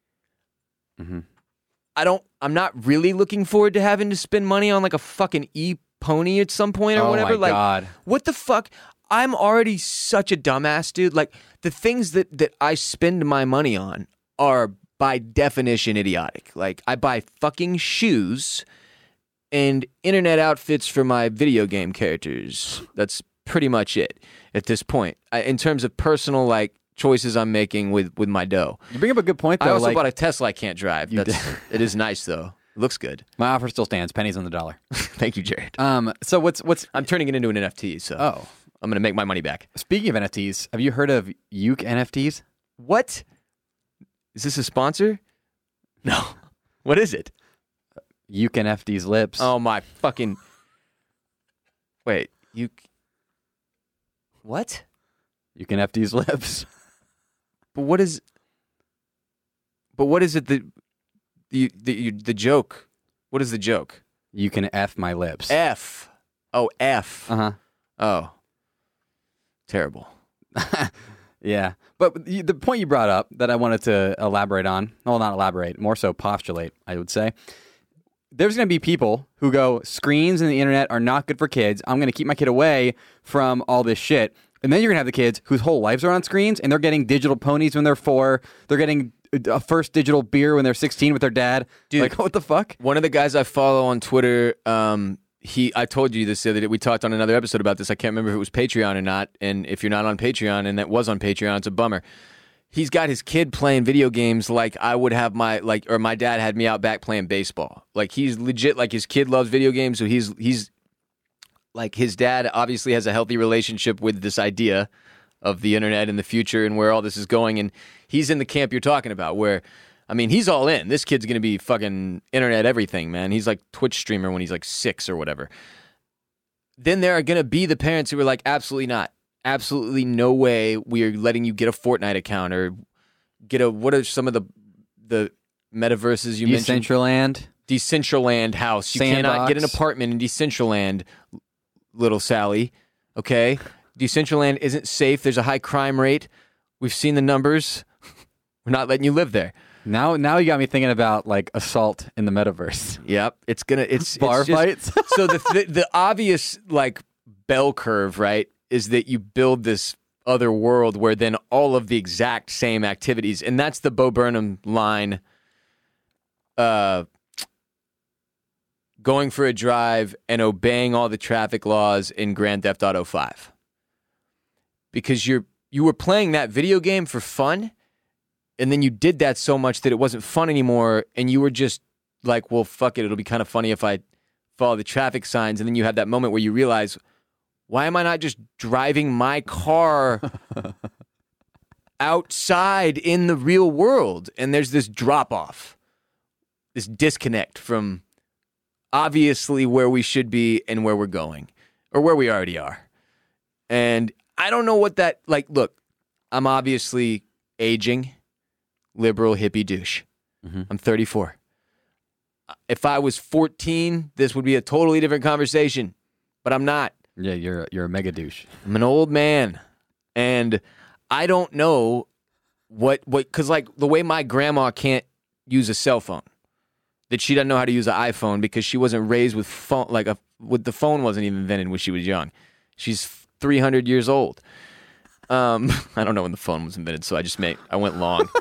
I'm not really looking forward to having to spend money on like a fucking e-pony at some point or whatever. Oh my God. What the fuck? I'm already such a dumbass, dude. Like, the things that I spend my money on are by definition idiotic. Like, I buy fucking shoes and internet outfits for my video game characters. That's pretty much it at this point. In terms of personal, like, choices I'm making with my dough. You bring up a good point, though. I also bought a Tesla I can't drive. It is nice, though. Looks good. My offer still stands. Pennies on the dollar. Thank you, Jared. So what's I'm turning it into an NFT, so I'm going to make my money back. speaking of NFTs? Have you heard of Uke NFTs? What? Is this a sponsor? No. What is it? Uke NFTs lips. Oh, my fucking... Wait, you... What? Uke NFTs lips. But what is... But what is it the joke? What is the joke? You can F my lips. F. Oh, F. Uh-huh. Oh. Terrible. Yeah. But the point you brought up that I wanted to elaborate on, well, not elaborate, more so postulate, I would say. There's going to be people who go, screens and the internet are not good for kids. I'm going to keep my kid away from all this shit. And then you're going to have the kids whose whole lives are on screens, and they're getting digital ponies when they're 4. They're getting a first digital beer when they're 16 with their dad. Dude, like, what the fuck? One of the guys I follow on Twitter, I told you this the other day. We talked on another episode about this. I can't remember if it was Patreon or not. And if you're not on Patreon, and that was on Patreon, it's a bummer. He's got his kid playing video games like I would have my dad had me out back playing baseball. Like, he's legit, like, his kid loves video games, so he's like, his dad obviously has a healthy relationship with this idea of the internet in the future and where all this is going, and he's in the camp you're talking about where, I mean, he's all in. This kid's going to be fucking internet everything, man. He's like Twitch streamer when he's like 6 or whatever. Then there are going to be the parents who are like, absolutely not. Absolutely no way we are letting you get a Fortnite account or get a, what are some of the metaverses you mentioned? Decentraland. Decentraland house. You Sandbox. cannot get an apartment in Decentraland, little Sally. Okay? Decentraland isn't safe. There's a high crime rate. We've seen the numbers. We're not letting you live there. Now you got me thinking about, like, assault in the metaverse. Yep. It's Bar it's just, fights. So the obvious, like, bell curve, right, is that you build this other world where then all of the exact same activities, and that's the Bo Burnham line, going for a drive and obeying all the traffic laws in Grand Theft Auto 5. Because you were playing that video game for fun, and then you did that so much that it wasn't fun anymore, and you were just like, well, fuck it, it'll be kind of funny if I follow the traffic signs, and then you have that moment where you realize, why am I not just driving my car outside in the real world? And there's this drop-off, this disconnect from obviously where we should be and where we're going, or where we already are. And I don't know what that, like, look, I'm obviously aging, liberal, hippie douche. Mm-hmm. I'm 34. If I was 14, this would be a totally different conversation, but I'm not. Yeah, you're a mega douche. I'm an old man, and I don't know what because, like, the way my grandma can't use a cell phone, that she doesn't know how to use an iPhone because she wasn't raised with phone, like with the phone wasn't even invented when she was young. She's 300 years old. I don't know when the phone was invented, so I went long.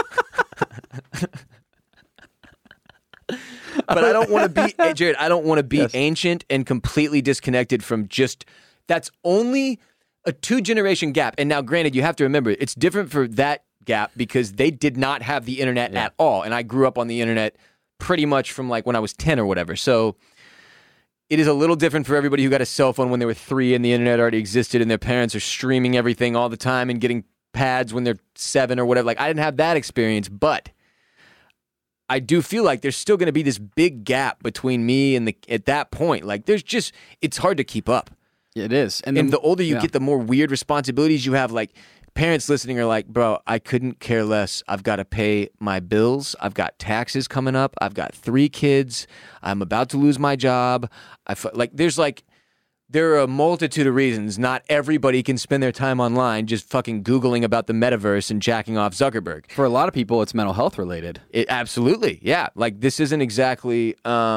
But I don't want to be, Jared, I don't want to be Yes. ancient and completely disconnected from just, that's only a 2-generation gap. And now, granted, you have to remember, it's different for that gap because they did not have the internet at all. And I grew up on the internet pretty much from like when I was 10 or whatever. So it is a little different for everybody who got a cell phone when they were 3 and the internet already existed and their parents are streaming everything all the time and getting pads when they're 7 or whatever. Like, I didn't have that experience, but I do feel like there's still going to be this big gap between me and at that point. Like, there's just, it's hard to keep up. It is. And the older you get, the more weird responsibilities you have. Like, parents listening are like, bro, I couldn't care less. I've got to pay my bills. I've got taxes coming up. I've got 3 kids. I'm about to lose my job. There are a multitude of reasons. Not everybody can spend their time online just fucking Googling about the metaverse and jacking off Zuckerberg. For a lot of people, it's mental health related. It absolutely, yeah. Like, this isn't exactly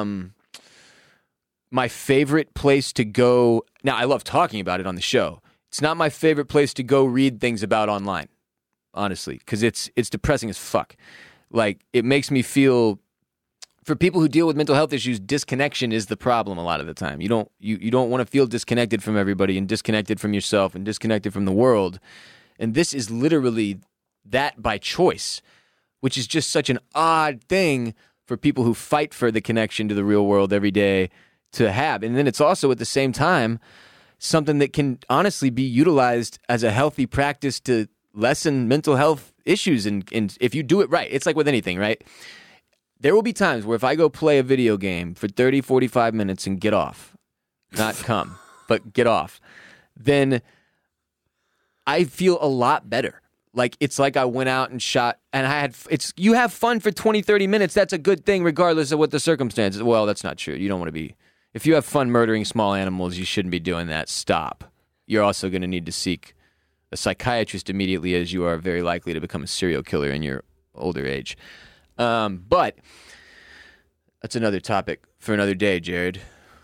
my favorite place to go. Now, I love talking about it on the show. It's not my favorite place to go read things about online, honestly, because it's depressing as fuck. Like, it makes me feel, for people who deal with mental health issues, disconnection is the problem a lot of the time. You don't want to feel disconnected from everybody and disconnected from yourself and disconnected from the world. And this is literally that by choice, which is just such an odd thing for people who fight for the connection to the real world every day to have. And then it's also at the same time something that can honestly be utilized as a healthy practice to lessen mental health issues. And if you do it right, it's like with anything, right? There will be times where if I go play a video game for 30, 45 minutes and get off, not come, but get off, then I feel a lot better. Like, it's like I went out and shot, and you have fun for 20, 30 minutes. That's a good thing, regardless of what the circumstances. Well, that's not true. You don't want to be, if you have fun murdering small animals, you shouldn't be doing that. Stop. You're also going to need to seek a psychiatrist immediately, as you are very likely to become a serial killer in your older age. But that's another topic for another day, Jared.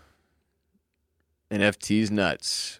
NFT's nuts.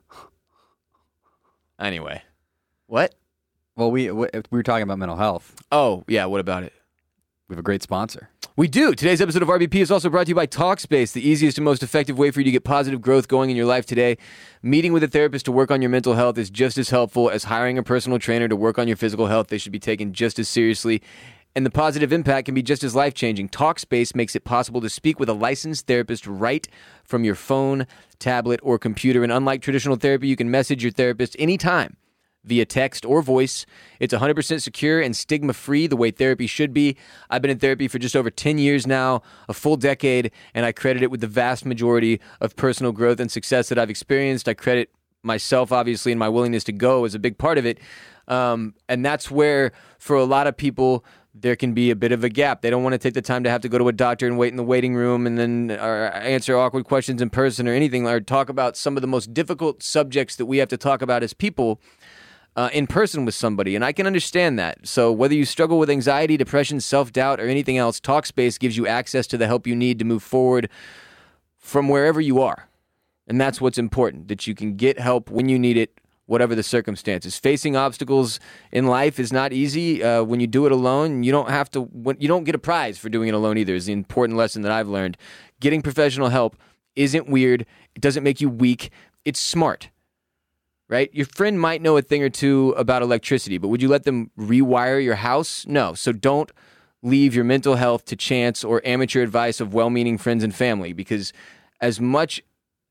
Anyway. What? Well, we were talking about mental health. Oh, yeah, what about it? We have a great sponsor. We do. Today's episode of RBP is also brought to you by Talkspace, the easiest and most effective way for you to get positive growth going in your life today. Meeting with a therapist to work on your mental health is just as helpful as hiring a personal trainer to work on your physical health. They should be taken just as seriously, and the positive impact can be just as life-changing. Talkspace makes it possible to speak with a licensed therapist right from your phone, tablet, or computer. And unlike traditional therapy, you can message your therapist anytime via text or voice. It's 100% secure and stigma-free, the way therapy should be. I've been in therapy for just over 10 years now, a full decade, and I credit it with the vast majority of personal growth and success that I've experienced. I credit myself, obviously, and my willingness to go as a big part of it. And that's where, for a lot of people, there can be a bit of a gap. They don't want to take the time to have to go to a doctor and wait in the waiting room and then answer awkward questions in person or anything, or talk about some of the most difficult subjects that we have to talk about as people in person with somebody. And I can understand that. So whether you struggle with anxiety, depression, self-doubt, or anything else, Talkspace gives you access to the help you need to move forward from wherever you are. And that's what's important, that you can get help when you need it, whatever the circumstances. Facing obstacles in life is not easy. When you do it alone, you don't get a prize for doing it alone either, is the important lesson that I've learned. Getting professional help isn't weird. It doesn't make you weak. It's smart, right? Your friend might know a thing or two about electricity, but would you let them rewire your house? No. So don't leave your mental health to chance or amateur advice of well-meaning friends and family, because as much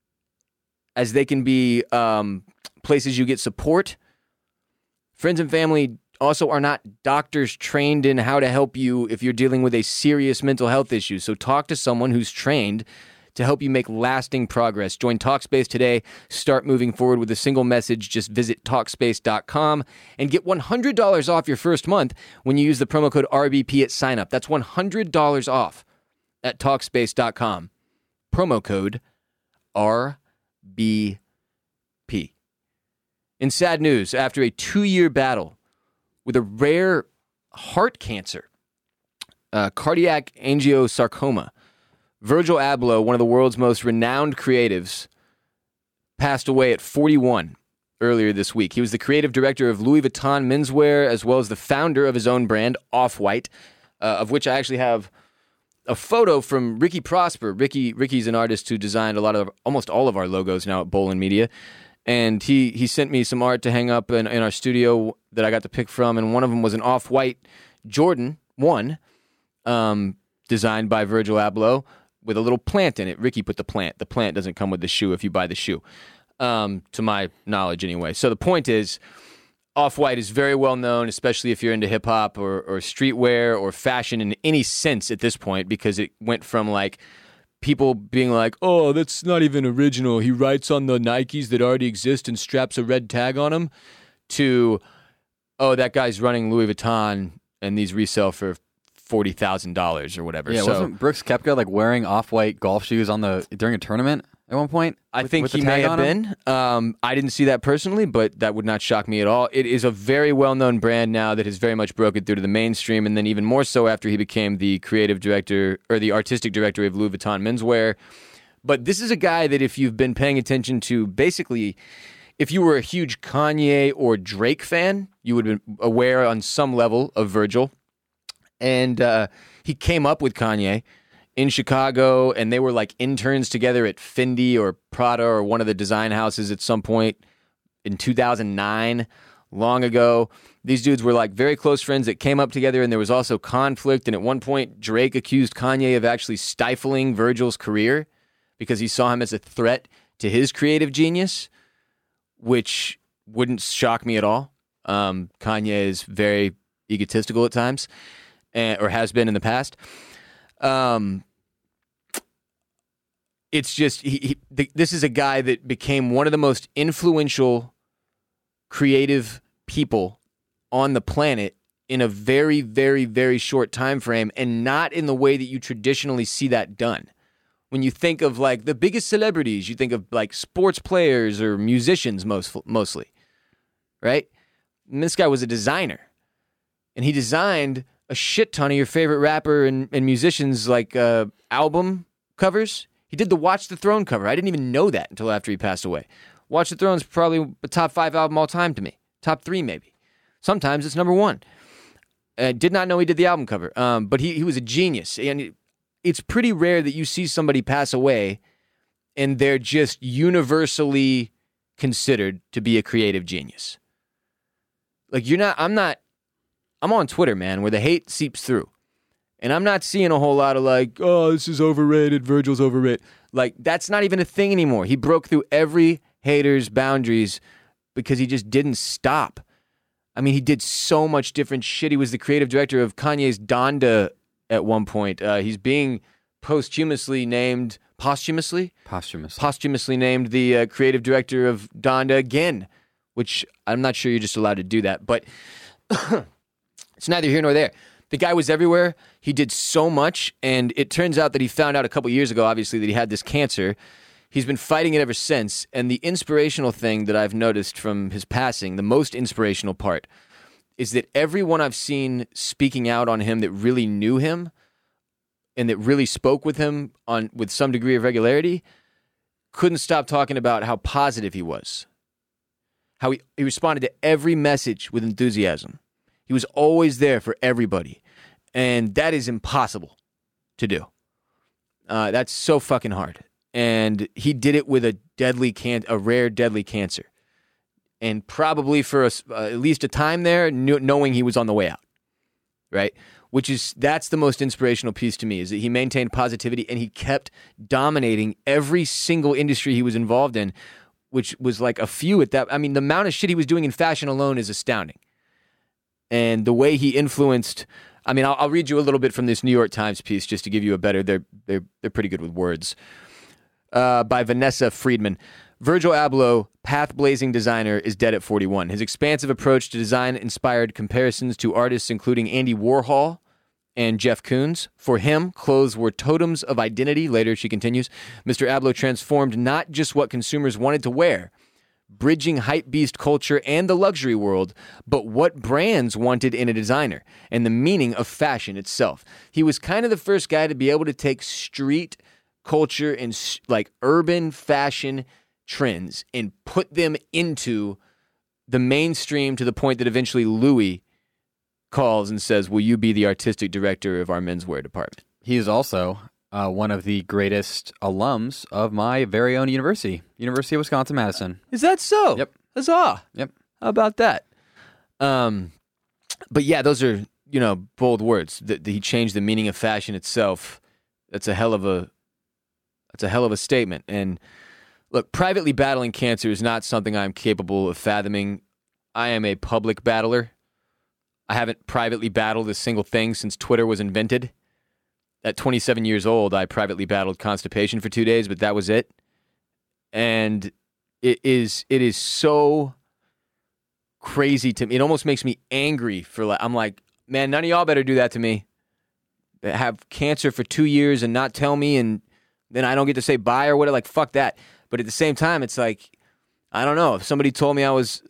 as they can be places you get support, friends and family also are not doctors trained in how to help you if you're dealing with a serious mental health issue. So talk to someone who's trained to help you make lasting progress. Join Talkspace today. Start moving forward with a single message. Just visit Talkspace.com and get $100 off your first month when you use the promo code RBP at sign-up. That's $100 off at Talkspace.com. Promo code RBP. In sad news, after a 2-year battle with a rare heart cancer, cardiac angiosarcoma, Virgil Abloh, one of the world's most renowned creatives, passed away at 41 earlier this week. He was the creative director of Louis Vuitton menswear, as well as the founder of his own brand, Off-White, of which I actually have a photo from Ricky Prosper. Ricky's an artist who designed almost all of our logos now at Bolin Media. And he sent me some art to hang up in our studio that I got to pick from, and one of them was an Off-White Jordan 1, designed by Virgil Abloh, with a little plant in it. Ricky put the plant. The plant doesn't come with the shoe if you buy the shoe, to my knowledge anyway. So the point is, Off-White is very well known, especially if you're into hip-hop or streetwear or fashion in any sense at this point, because it went from like people being like, oh, that's not even original. He writes on the Nikes that already exist and straps a red tag on them, to, oh, that guy's running Louis Vuitton and these resell for $40,000 or whatever. Yeah, so, wasn't Brooks Koepka like wearing Off-White golf shoes during a tournament at one point? I think he may have been. I didn't see that personally, but that would not shock me at all. It is a very well-known brand now that has very much broken through to the mainstream, and then even more so after he became the creative director or the artistic director of Louis Vuitton menswear. But this is a guy that if you've been paying attention to, basically, if you were a huge Kanye or Drake fan, you would have been aware on some level of Virgil. And he came up with Kanye in Chicago, and they were like interns together at Fendi or Prada or one of the design houses at some point in 2009. long ago. These dudes were like very close friends that came up together, and there was also conflict. And at one point, Drake accused Kanye of actually stifling Virgil's career because he saw him as a threat to his creative genius, which wouldn't shock me at all. Kanye is very egotistical at times, or has been in the past. It's just this is a guy that became one of the most influential creative people on the planet in a very, very, very short time frame, and not in the way that you traditionally see that done. When you think of like the biggest celebrities, you think of like sports players or musicians mostly, right? And this guy was a designer, and he designed a shit ton of your favorite rapper and musicians like album covers. He did the Watch the Throne cover. I didn't even know that until after he passed away. Watch the Throne's probably a top 5 album all time to me. Top 3 maybe. Sometimes it's number 1. I did not know he did the album cover. But he was a genius. And it's pretty rare that you see somebody pass away and they're just universally considered to be a creative genius. Like I'm on Twitter, man, where the hate seeps through. And I'm not seeing a whole lot of like, oh, this is overrated, Virgil's overrated. Like, that's not even a thing anymore. He broke through every hater's boundaries because he just didn't stop. I mean, he did so much different shit. He was the creative director of Kanye's Donda at one point. He's being posthumously named the creative director of Donda again, which I'm not sure you're just allowed to do that. But it's neither here nor there. The guy was everywhere. He did so much, and it turns out that he found out a couple years ago, obviously, that he had this cancer. He's been fighting it ever since, and the inspirational thing that I've noticed from his passing, the most inspirational part, is that everyone I've seen speaking out on him that really knew him and that really spoke with him with some degree of regularity couldn't stop talking about how positive he was, how he responded to every message with enthusiasm. He was always there for everybody. And that is impossible to do. That's so fucking hard. And he did it with a rare deadly cancer. And probably for at least a time there, knowing he was on the way out. Right? That's the most inspirational piece to me, is that he maintained positivity and he kept dominating every single industry he was involved in, which was like a few at that. I mean, the amount of shit he was doing in fashion alone is astounding. And the way he influenced, I mean, I'll read you a little bit from this New York Times piece just to give you a better, they're pretty good with words, by Vanessa Friedman. Virgil Abloh, path-blazing designer, is dead at 41. His expansive approach to design inspired comparisons to artists including Andy Warhol and Jeff Koons. For him, clothes were totems of identity. Later, she continues, Mr. Abloh transformed not just what consumers wanted to wear, bridging hypebeast culture and the luxury world, but what brands wanted in a designer and the meaning of fashion itself. He was kind of the first guy to be able to take street culture and like urban fashion trends and put them into the mainstream to the point that eventually Louis calls and says, will you be the artistic director of our menswear department? He is also one of the greatest alums of my very own university, University of Wisconsin-Madison. Is that so? Yep. Huzzah. Yep. How about that? But yeah, those are, bold words. That he changed the meaning of fashion itself. That's a hell of a statement. And look, privately battling cancer is not something I'm capable of fathoming. I am a public battler. I haven't privately battled a single thing since Twitter was invented. At 27 years old, I privately battled constipation for 2 days, but that was it. And it is so crazy to me. It almost makes me angry I'm like, man, none of y'all better do that to me. Have cancer for 2 years and not tell me, and then I don't get to say bye or whatever. Like, fuck that. But at the same time, it's like, I don't know. If somebody told me I was,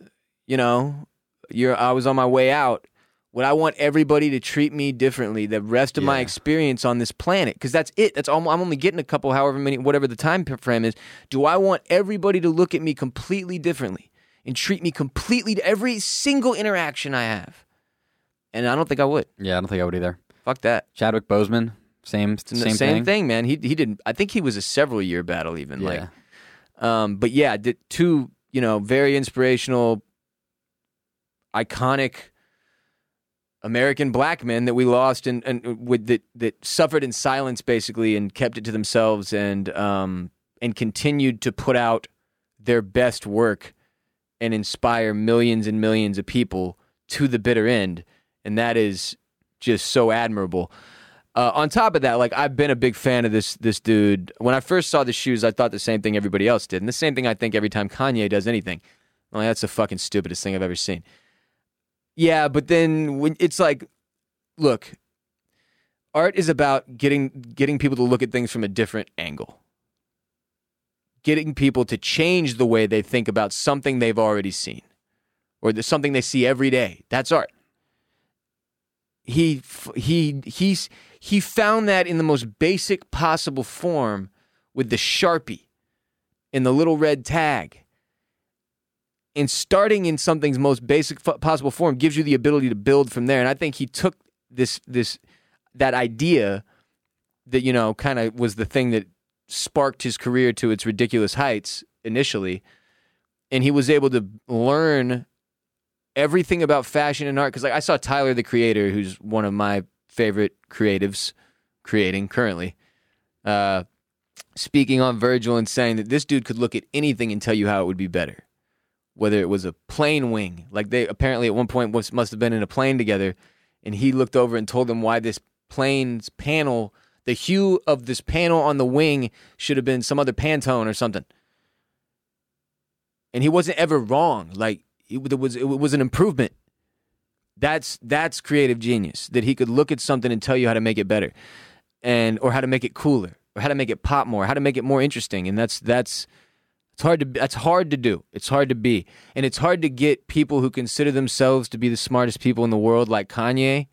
I was on my way out, would I want everybody to treat me differently the rest of my experience on this planet? Because that's it. That's all. I'm only getting a couple, however many, whatever the time frame is. Do I want everybody to look at me completely differently and treat me completely to every single interaction I have? And I don't think I would. Yeah, I don't think I would either. Fuck that. Chadwick Boseman, same thing, man. He didn't. I think he was a several-year battle even. Yeah. But yeah, two very inspirational iconic American black men that we lost and that suffered in silence basically and kept it to themselves and continued to put out their best work and inspire millions and millions of people to the bitter end. And that is just so admirable. On top of that, like, I've been a big fan of this dude. When I first saw the shoes, I thought the same thing everybody else did. And the same thing I think every time Kanye does anything. Well, that's the fucking stupidest thing I've ever seen. Yeah, but then when it's like, look, art is about getting people to look at things from a different angle. Getting people to change the way they think about something they've already seen. Or something they see every day. That's art. He found that in the most basic possible form with the Sharpie and the little red tag. And starting in something's most basic possible form gives you the ability to build from there. And I think he took that idea that, you know, kind of was the thing that sparked his career to its ridiculous heights initially. And he was able to learn everything about fashion and art. Because, like, I saw Tyler, the Creator, who's one of my favorite creatives creating currently, speaking on Virgil and saying that this dude could look at anything and tell you how it would be better. Whether it was a plane wing, like they apparently at one point must have been in a plane together, and he looked over and told them why this plane's panel, the hue of this panel on the wing should have been some other Pantone or something. And he wasn't ever wrong. Like, it was an improvement. That's creative genius, that he could look at something and tell you how to make it better, or how to make it cooler, or how to make it pop more, how to make it more interesting. And that's hard to do. It's hard to be. And it's hard to get people who consider themselves to be the smartest people in the world, like Kanye,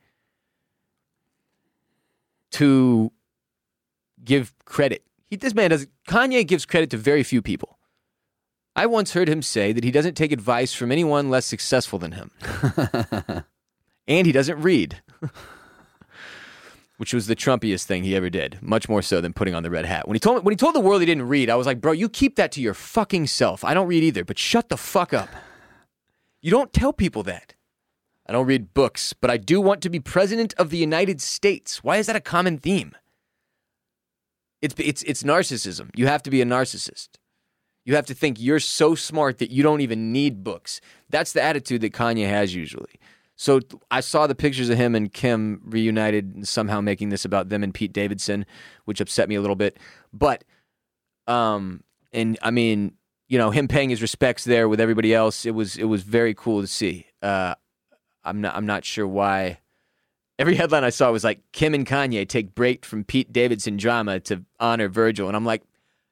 to give credit. Kanye gives credit to very few people. I once heard him say that he doesn't take advice from anyone less successful than him. And he doesn't read. Which was the Trumpiest thing he ever did, much more so than putting on the red hat. When he told the world he didn't read, I was like, bro, you keep that to your fucking self. I don't read either, but shut the fuck up. You don't tell people that. I don't read books, but I do want to be president of the United States. Why is that a common theme? It's narcissism. You have to be a narcissist. You have to think you're so smart that you don't even need books. That's the attitude that Kanye has usually. So I saw the pictures of him and Kim reunited and somehow making this about them and Pete Davidson, which upset me a little bit. But, and I mean, you know, him paying his respects there with everybody else, it was very cool to see. I'm not sure why. Every headline I saw was like, Kim and Kanye take break from Pete Davidson drama to honor Virgil. And I'm like,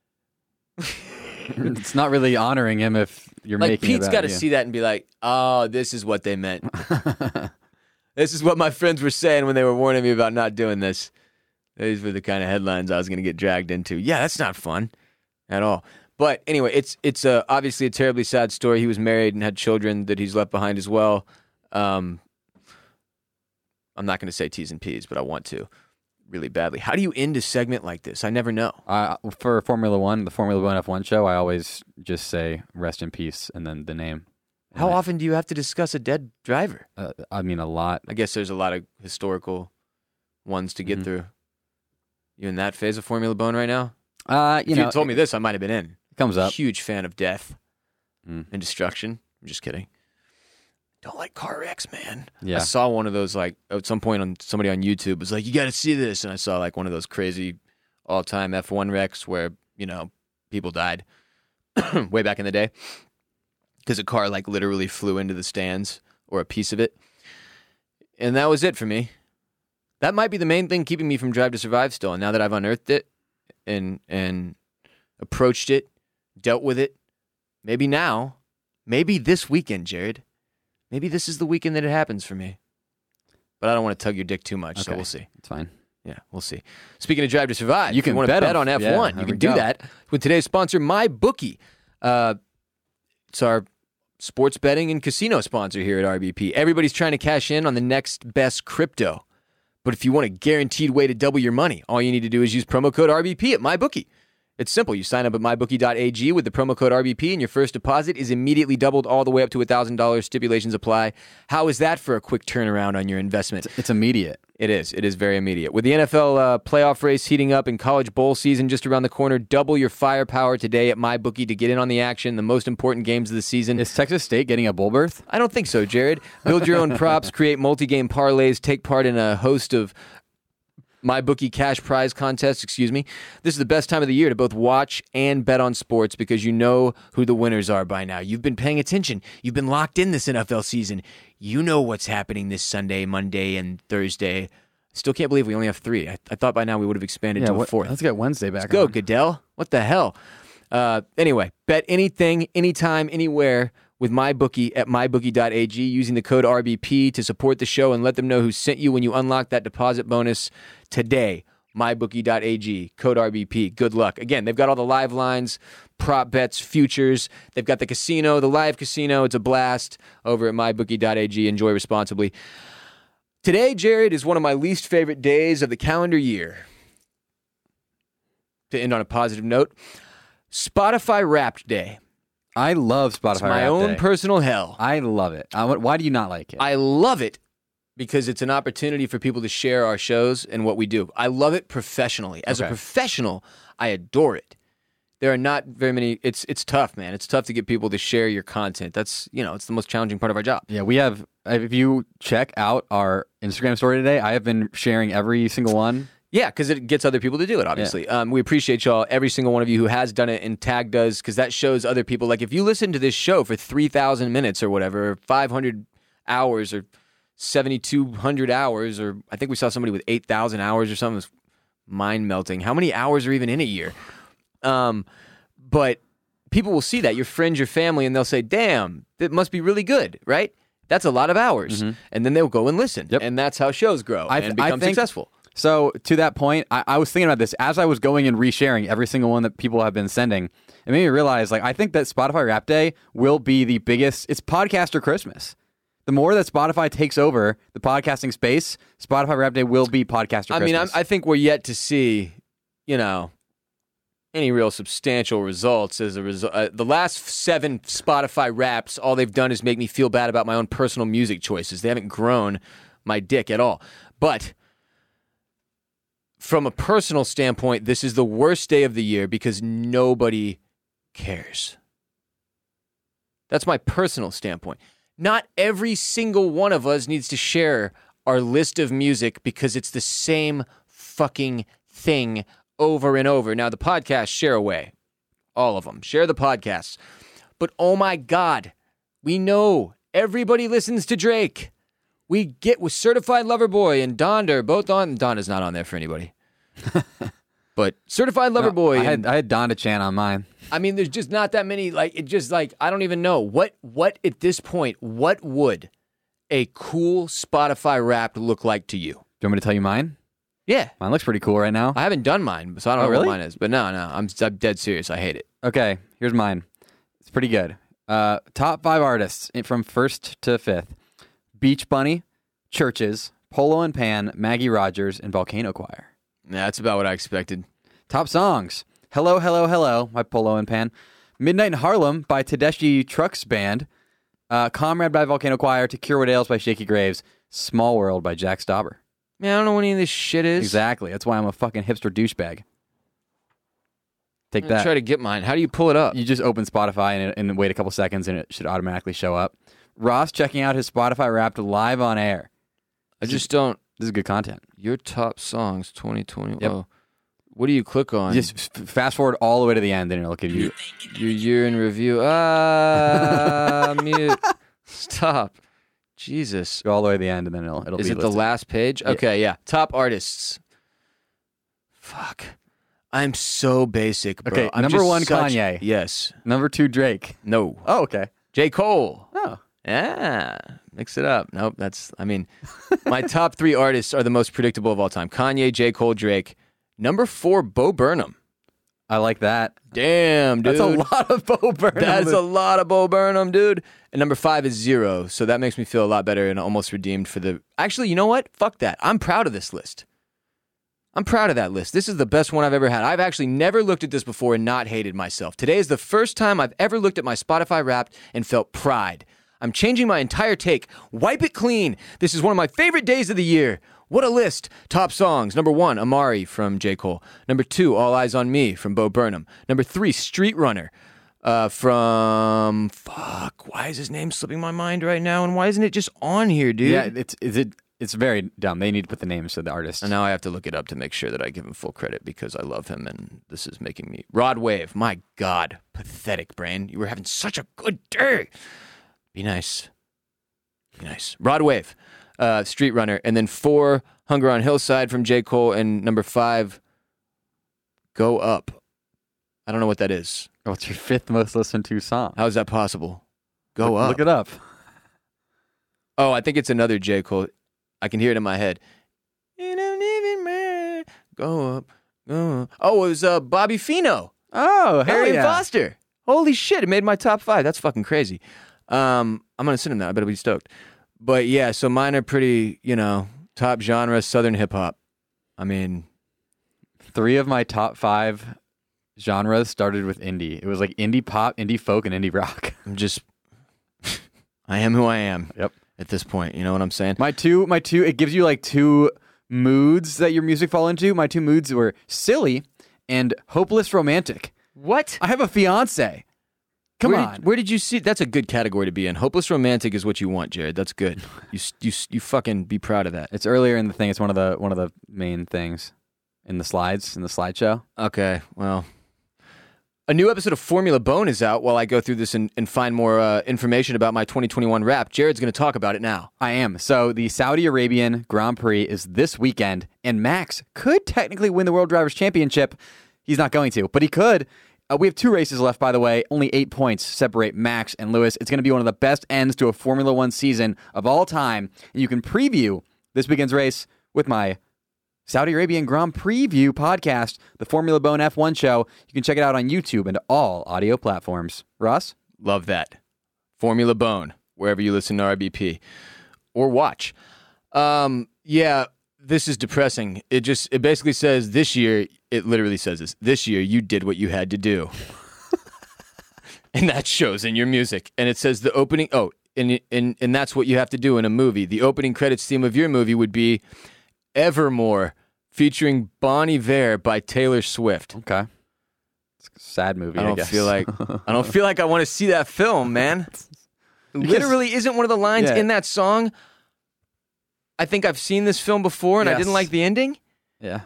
it's not really honoring him if you're like, making Pete's it got to see that and be like, oh, this is what they meant. This is what my friends were saying when they were warning me about not doing this. These were the kind of headlines I was going to get dragged into. Yeah, that's not fun at all. But anyway, it's obviously a terribly sad story. He was married and had children that he's left behind as well. I'm not going to say T's and P's, but I want to really badly. How do you end a segment like this? I never know. For Formula One, the Formula One F1 show, I always just say rest in peace and then the name. How often do you have to discuss a dead driver? I mean, a lot. I guess there's a lot of historical ones to get through. You in that phase of Formula Bone right now? If you told me this, I might have been in. It comes up. Huge fan of death and destruction. I'm just kidding. Don't like car wrecks, man. Yeah. I saw one of those, like, at some point on somebody on YouTube was like, you got to see this. And I saw, like, one of those crazy all-time F1 wrecks where, you know, people died way back in the day because a car, like, literally flew into the stands or a piece of it. And that was it for me. That might be the main thing keeping me from Drive to Survive still. And now that I've unearthed it and approached it, dealt with it, maybe this weekend, Jared, maybe this is the weekend that it happens for me. But I don't want to tug your dick too much, so we'll see. It's fine. Yeah, we'll see. Speaking of Drive to Survive, you can want to bet on F1. Yeah, you can do that with today's sponsor, MyBookie. It's our sports betting and casino sponsor here at RBP. Everybody's trying to cash in on the next best crypto. But if you want a guaranteed way to double your money, all you need to do is use promo code RBP at MyBookie. It's simple. You sign up at mybookie.ag with the promo code RBP, and your first deposit is immediately doubled all the way up to $1,000. Stipulations apply. How is that for a quick turnaround on your investment? It's immediate. It is. It is very immediate. With the NFL playoff race heating up and college bowl season just around the corner, double your firepower today at MyBookie to get in on the action, the most important games of the season. Is Texas State getting a bowl berth? I don't think so, Jared. Build your own props, create multi-game parlays, take part in a host of MyBookie cash prize contests, This is the best time of the year to both watch and bet on sports because you know who the winners are by now. You've been paying attention. You've been locked in this NFL season. You know what's happening this Sunday, Monday, and Thursday. Still can't believe we only have 3. I thought by now we would have expanded to a 4th. Let's get Wednesday back. Let's go, on. Goodell. What the hell? Anyway, bet anything, anytime, anywhere with MyBookie at mybookie.ag using the code RBP to support the show and let them know who sent you when you unlock that deposit bonus today. mybookie.ag, code RBP. Good luck. Again, they've got all the live lines, prop bets, futures. They've got the casino, the live casino. It's a blast over at mybookie.ag. Enjoy responsibly. Today, Jared, is one of my least favorite days of the calendar year. To end on a positive note, Spotify Wrapped Day. I love Spotify. It's my Wrapped own Day. personal hell. I love it. Why do you not like it? I love it because it's an opportunity for people to share our shows and what we do. I love it professionally. As a Okay. professional, I adore it. There are not very many. It's tough, man. It's tough to get people to share your content. That's, it's the most challenging part of our job. Yeah, we have. If you check out our Instagram story today, I have been sharing every single one. Yeah, because it gets other people to do it, obviously. We appreciate y'all, every single one of you who has done it and tagged us, because that shows other people. Like, if you listen to this show for 3,000 minutes or whatever, or 500 hours or 7,200 hours, or I think we saw somebody with 8,000 hours or something. It was mind-melting. How many hours are even in a year? But people will see that, your friends, your family, and they'll say, damn, it must be really good, right? That's a lot of hours. And then they'll go and listen. Yep. And that's how shows grow and become think- successful. So to that point, I was thinking about this as I was going and resharing every single one that people have been sending. It made me realize, I think that Spotify Wrap Day will be the biggest. It's podcaster Christmas. The more that Spotify takes over the podcasting space, Spotify Wrap Day will be podcaster Christmas. I think we're yet to see, any real substantial results as a result. The last 7 Spotify Wraps, all they've done is make me feel bad about my own personal music choices. They haven't grown my dick at all. But from a personal standpoint, this is the worst day of the year because nobody cares. That's my personal standpoint. Not every single one of us needs to share our list of music because it's the same fucking thing over and over. Now, the podcasts share away. All of them. Share the podcasts. But oh my God, we know everybody listens to Drake. We get with Certified Lover Boy and Donda both on. Donda's not on there for anybody. But Certified Lover Boy. I had Donda Chan on mine. I mean, there's just not that many. I don't even know. What at this point, what would a cool Spotify Wrapped look like to you? Do you want me to tell you mine? Yeah. Mine looks pretty cool right now. I haven't done mine, so I don't know really? what mine is. But no, I'm dead serious. I hate it. Okay, here's mine. It's pretty good. Top 5 artists from 1st to 5th. Beach Bunny, Churches, Polo and Pan, Maggie Rogers, and Volcano Choir. Yeah, that's about what I expected. Top songs. Hello, Hello, Hello by Polo and Pan. Midnight in Harlem by Tedeschi Trucks Band. Comrade by Volcano Choir. To Cure What Ails by Shaky Graves. Small World by Jack Stauber. Man, I don't know what any of this shit is. Exactly. That's why I'm a fucking hipster douchebag. Take I'm gonna that. try to get mine. How do you pull it up? You just open Spotify and wait a couple seconds and it should automatically show up. Ross checking out his Spotify Wrapped live on air. I just don't. This is good content. Your top songs 2020. Yep. Oh. What do you click on? Just fast forward all the way to the end and it'll give you. Your year in review. Mute. Stop. Jesus. Go all the way to the end and then it'll Is be it the listed. last page? Okay, yeah. Top artists. Fuck. I'm so basic, bro. Okay, I'm number just 1, such- Kanye. Yes. Number 2, Drake. No. Oh, okay. J. Cole. Oh. Yeah. Mix it up. Nope. My top 3 artists are the most predictable of all time. Kanye, J. Cole, Drake. Number 4, Bo Burnham. I like that. Damn, dude. That's a lot of Bo Burnham. That's a lot of Bo Burnham, dude. And number 5 is Zero. So that makes me feel a lot better and almost redeemed for the... Actually, you know what? Fuck that. I'm proud of this list. I'm proud of that list. This is the best one I've ever had. I've actually never looked at this before and not hated myself. Today is the first time I've ever looked at my Spotify Wrapped and felt pride. I'm changing my entire take. Wipe it clean. This is one of my favorite days of the year. What a list. Top songs. Number 1, Amari from J. Cole. Number 2, All Eyes on Me from Bo Burnham. Number 3, Street Runner from... Fuck, why is his name slipping my mind right now? And why isn't it just on here, dude? Yeah, it's very dumb. They need to put the names of the artists. And now I have to look it up to make sure that I give him full credit because I love him and this is making me... Rod Wave. My God. Pathetic, brain. You were having such a good day. Be nice. Be nice. Rod Wave. Street Runner. And then 4, Hunger on Hillside from J. Cole. And number 5, Go Up. I don't know what that is. What's your 5th most listened to song? How is that possible? Go Up. Look it up. Oh, I think it's another J. Cole. I can hear it in my head. You don't even matter. Go up. Go up. Oh, it was Bobby Fino. Oh, hell Harry yeah. Foster. Holy shit, it made my top 5. That's fucking crazy. I'm going to send him that. I better be stoked. But yeah, so mine are pretty, top genre, Southern hip hop. I mean... 3 of my top 5 genres started with indie. It was like indie pop, indie folk, and indie rock. I am who I am. Yep. At this point, you know what I'm saying? My two, it gives you like 2 moods that your music fall into. My 2 moods were silly and hopeless romantic. What? I have a fiance. Come on. Where did you see? That's a good category to be in. Hopeless romantic is what you want, Jared. That's good. You fucking be proud of that. It's earlier in the thing. It's one of the main things in the slides, in the slideshow. Okay, well. A new episode of Formula Bone is out while I go through this and find more information about my 2021 rap. Jared's going to talk about it now. I am. So the Saudi Arabian Grand Prix is this weekend, and Max could technically win the World Drivers' Championship. He's not going to, but he could. We have 2 races left, by the way. Only 8 points separate Max and Lewis. It's going to be one of the best ends to a Formula One season of all time. And you can preview this weekend's race with my Saudi Arabian Grand Preview podcast, the Formula Bone F1 show. You can check it out on YouTube and all audio platforms. Russ? Love that. Formula Bone, wherever you listen to RBP or watch. Yeah, this is depressing. It basically says this year, it literally says this year you did what you had to do. And that shows in your music. And it says the opening, and that's what you have to do in a movie. The opening credits theme of your movie would be Evermore, featuring Bon Iver by Taylor Swift. Okay. It's a sad movie, I guess. I don't feel like I want to see that film, man. Literally isn't one of the lines in that song. I think I've seen this film before and I didn't like the ending. Yeah.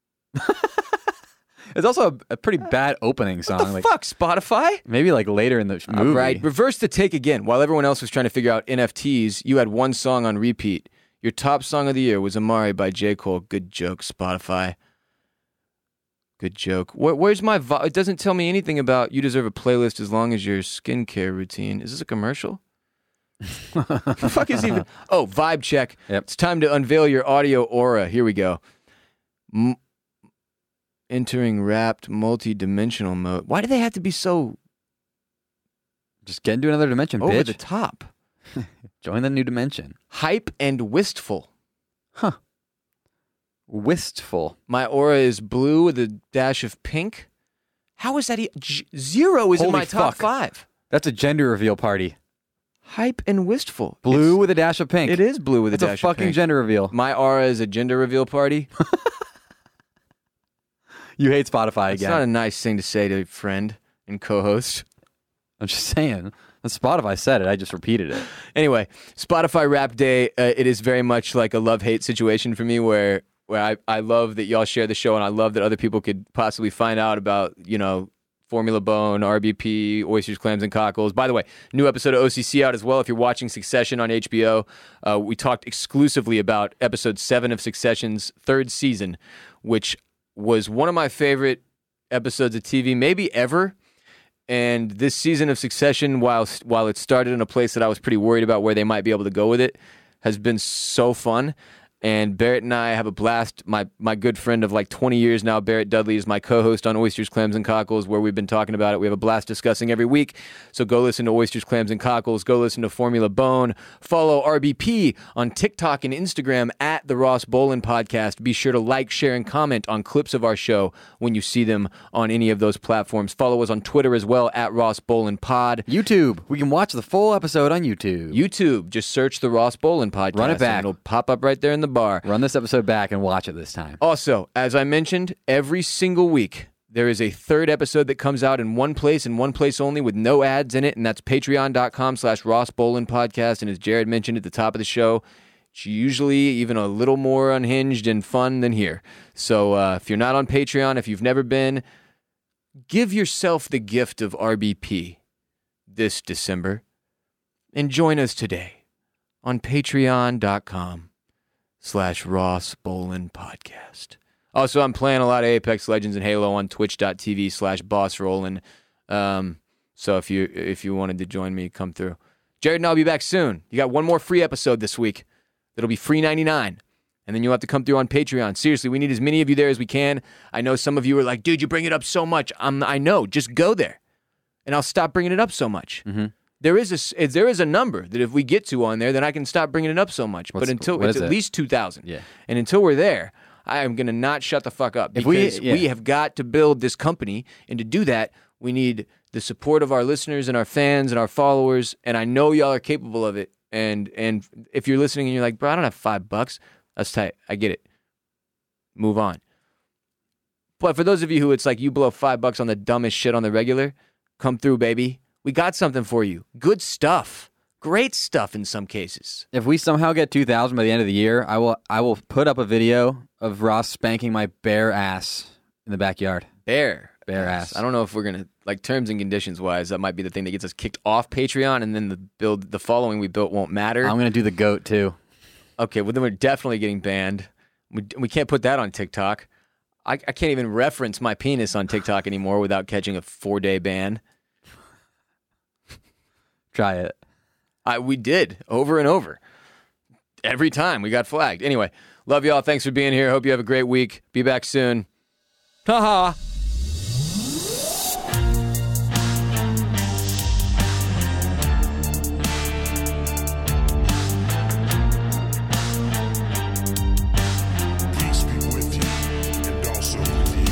It's also a pretty bad opening song. What the fuck, Spotify? Maybe like later in the movie. All right, reverse the take again. While everyone else was trying to figure out NFTs, you had one song on repeat. Your top song of the year was Amari by J. Cole. Good joke, Spotify. Good joke. Where's my... It doesn't tell me anything about you deserve a playlist as long as your skincare routine. Is this a commercial? The fuck is even... Oh, vibe check. Yep. It's time to unveil your audio aura. Here we go. Entering wrapped multi-dimensional mode. Why do they have to be so... Just get into another dimension, over bitch. the top? Join the new dimension. Hype and wistful. Huh. Wistful. My aura is blue with a dash of pink. How is that? Zero is in Holy my top fuck. 5. That's a gender reveal party. Hype and wistful. Blue with a dash of pink. It is blue with That's a dash a of fucking pink. gender reveal. My aura is a gender reveal party. You hate Spotify It's again. not a nice thing to say to a friend and co-host. I'm just saying. When Spotify said it, I just repeated it. Anyway, Spotify Rap Day, it is very much like a love-hate situation for me where I love that y'all share the show and I love that other people could possibly find out about, Formula Bone, RBP, Oysters, Clams, and Cockles. By the way, new episode of OCC out as well. If you're watching Succession on HBO, we talked exclusively about episode 7 of Succession's 3rd season, which was one of my favorite episodes of TV, maybe ever. And this season of Succession, while it started in a place that I was pretty worried about where they might be able to go with it, has been so fun. And Barrett and I have a blast. My good friend of like 20 years now, Barrett Dudley, is my co-host on Oysters, Clams, and Cockles, where we've been talking about it. We have a blast discussing every week. So go listen to Oysters, Clams, and Cockles. Go listen to Formula Bone. Follow RBP on TikTok and Instagram at The Ross Bolin Podcast. Be sure to like, share, and comment on clips of our show when you see them on any of those platforms. Follow us on Twitter as well, at Ross Bolin Pod. YouTube. We can watch the full episode on YouTube. YouTube, just search The Ross Bolin Podcast. Run it back. And it'll pop up right there in the bar. Run this episode back and watch it this time. Also, as I mentioned, every single week, there is a third episode that comes out in one place and one place only with no ads in it, and that's patreon.com/Ross Bolin Podcast. And as Jared mentioned at the top of the show, it's usually even a little more unhinged and fun than here. So if you're not on Patreon, if you've never been, give yourself the gift of RBP this December and join us today on patreon.com/Ross Bolin Podcast. Also, I'm playing a lot of Apex Legends and Halo on twitch.tv/BossRollin. So if you wanted to join me, come through. Jared and I'll be back soon. You got one more free episode this week. That'll be free 99. And then you'll have to come through on Patreon. Seriously, we need as many of you there as we can. I know some of you are like, dude, you bring it up so much. I know. Just go there. And I'll stop bringing it up so much. Mm-hmm. There is a number that if we get to on there, then I can stop bringing it up so much. But until it's at least 2,000. Yeah. And until we're there, I am going to not shut the fuck up because we have got to build this company. And to do that, we need the support of our listeners and our fans and our followers. And I know y'all are capable of it. And if you're listening and you're like, bro, I don't have $5. That's tight. I get it. Move on. But for those of you who it's like you blow $5 on the dumbest shit on the regular, come through, baby. We got something for you. Good stuff. Great stuff in some cases. If we somehow get 2,000 by the end of the year, I will put up a video of Ross spanking my bare ass in the backyard. Bare ass. I don't know if we're gonna, like, terms and conditions wise, that might be the thing that gets us kicked off Patreon, and then the following we built won't matter. I'm gonna do the goat too. Okay, well then we're definitely getting banned. We can't put that on TikTok. I can't even reference my penis on TikTok anymore without catching a 4-day ban. Try it. We did over and over. Every time we got flagged. Anyway, love y'all. Thanks for being here. Hope you have a great week. Be back soon. Ta-ha. Peace be with you, and also with you.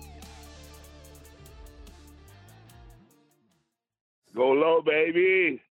Go low, baby.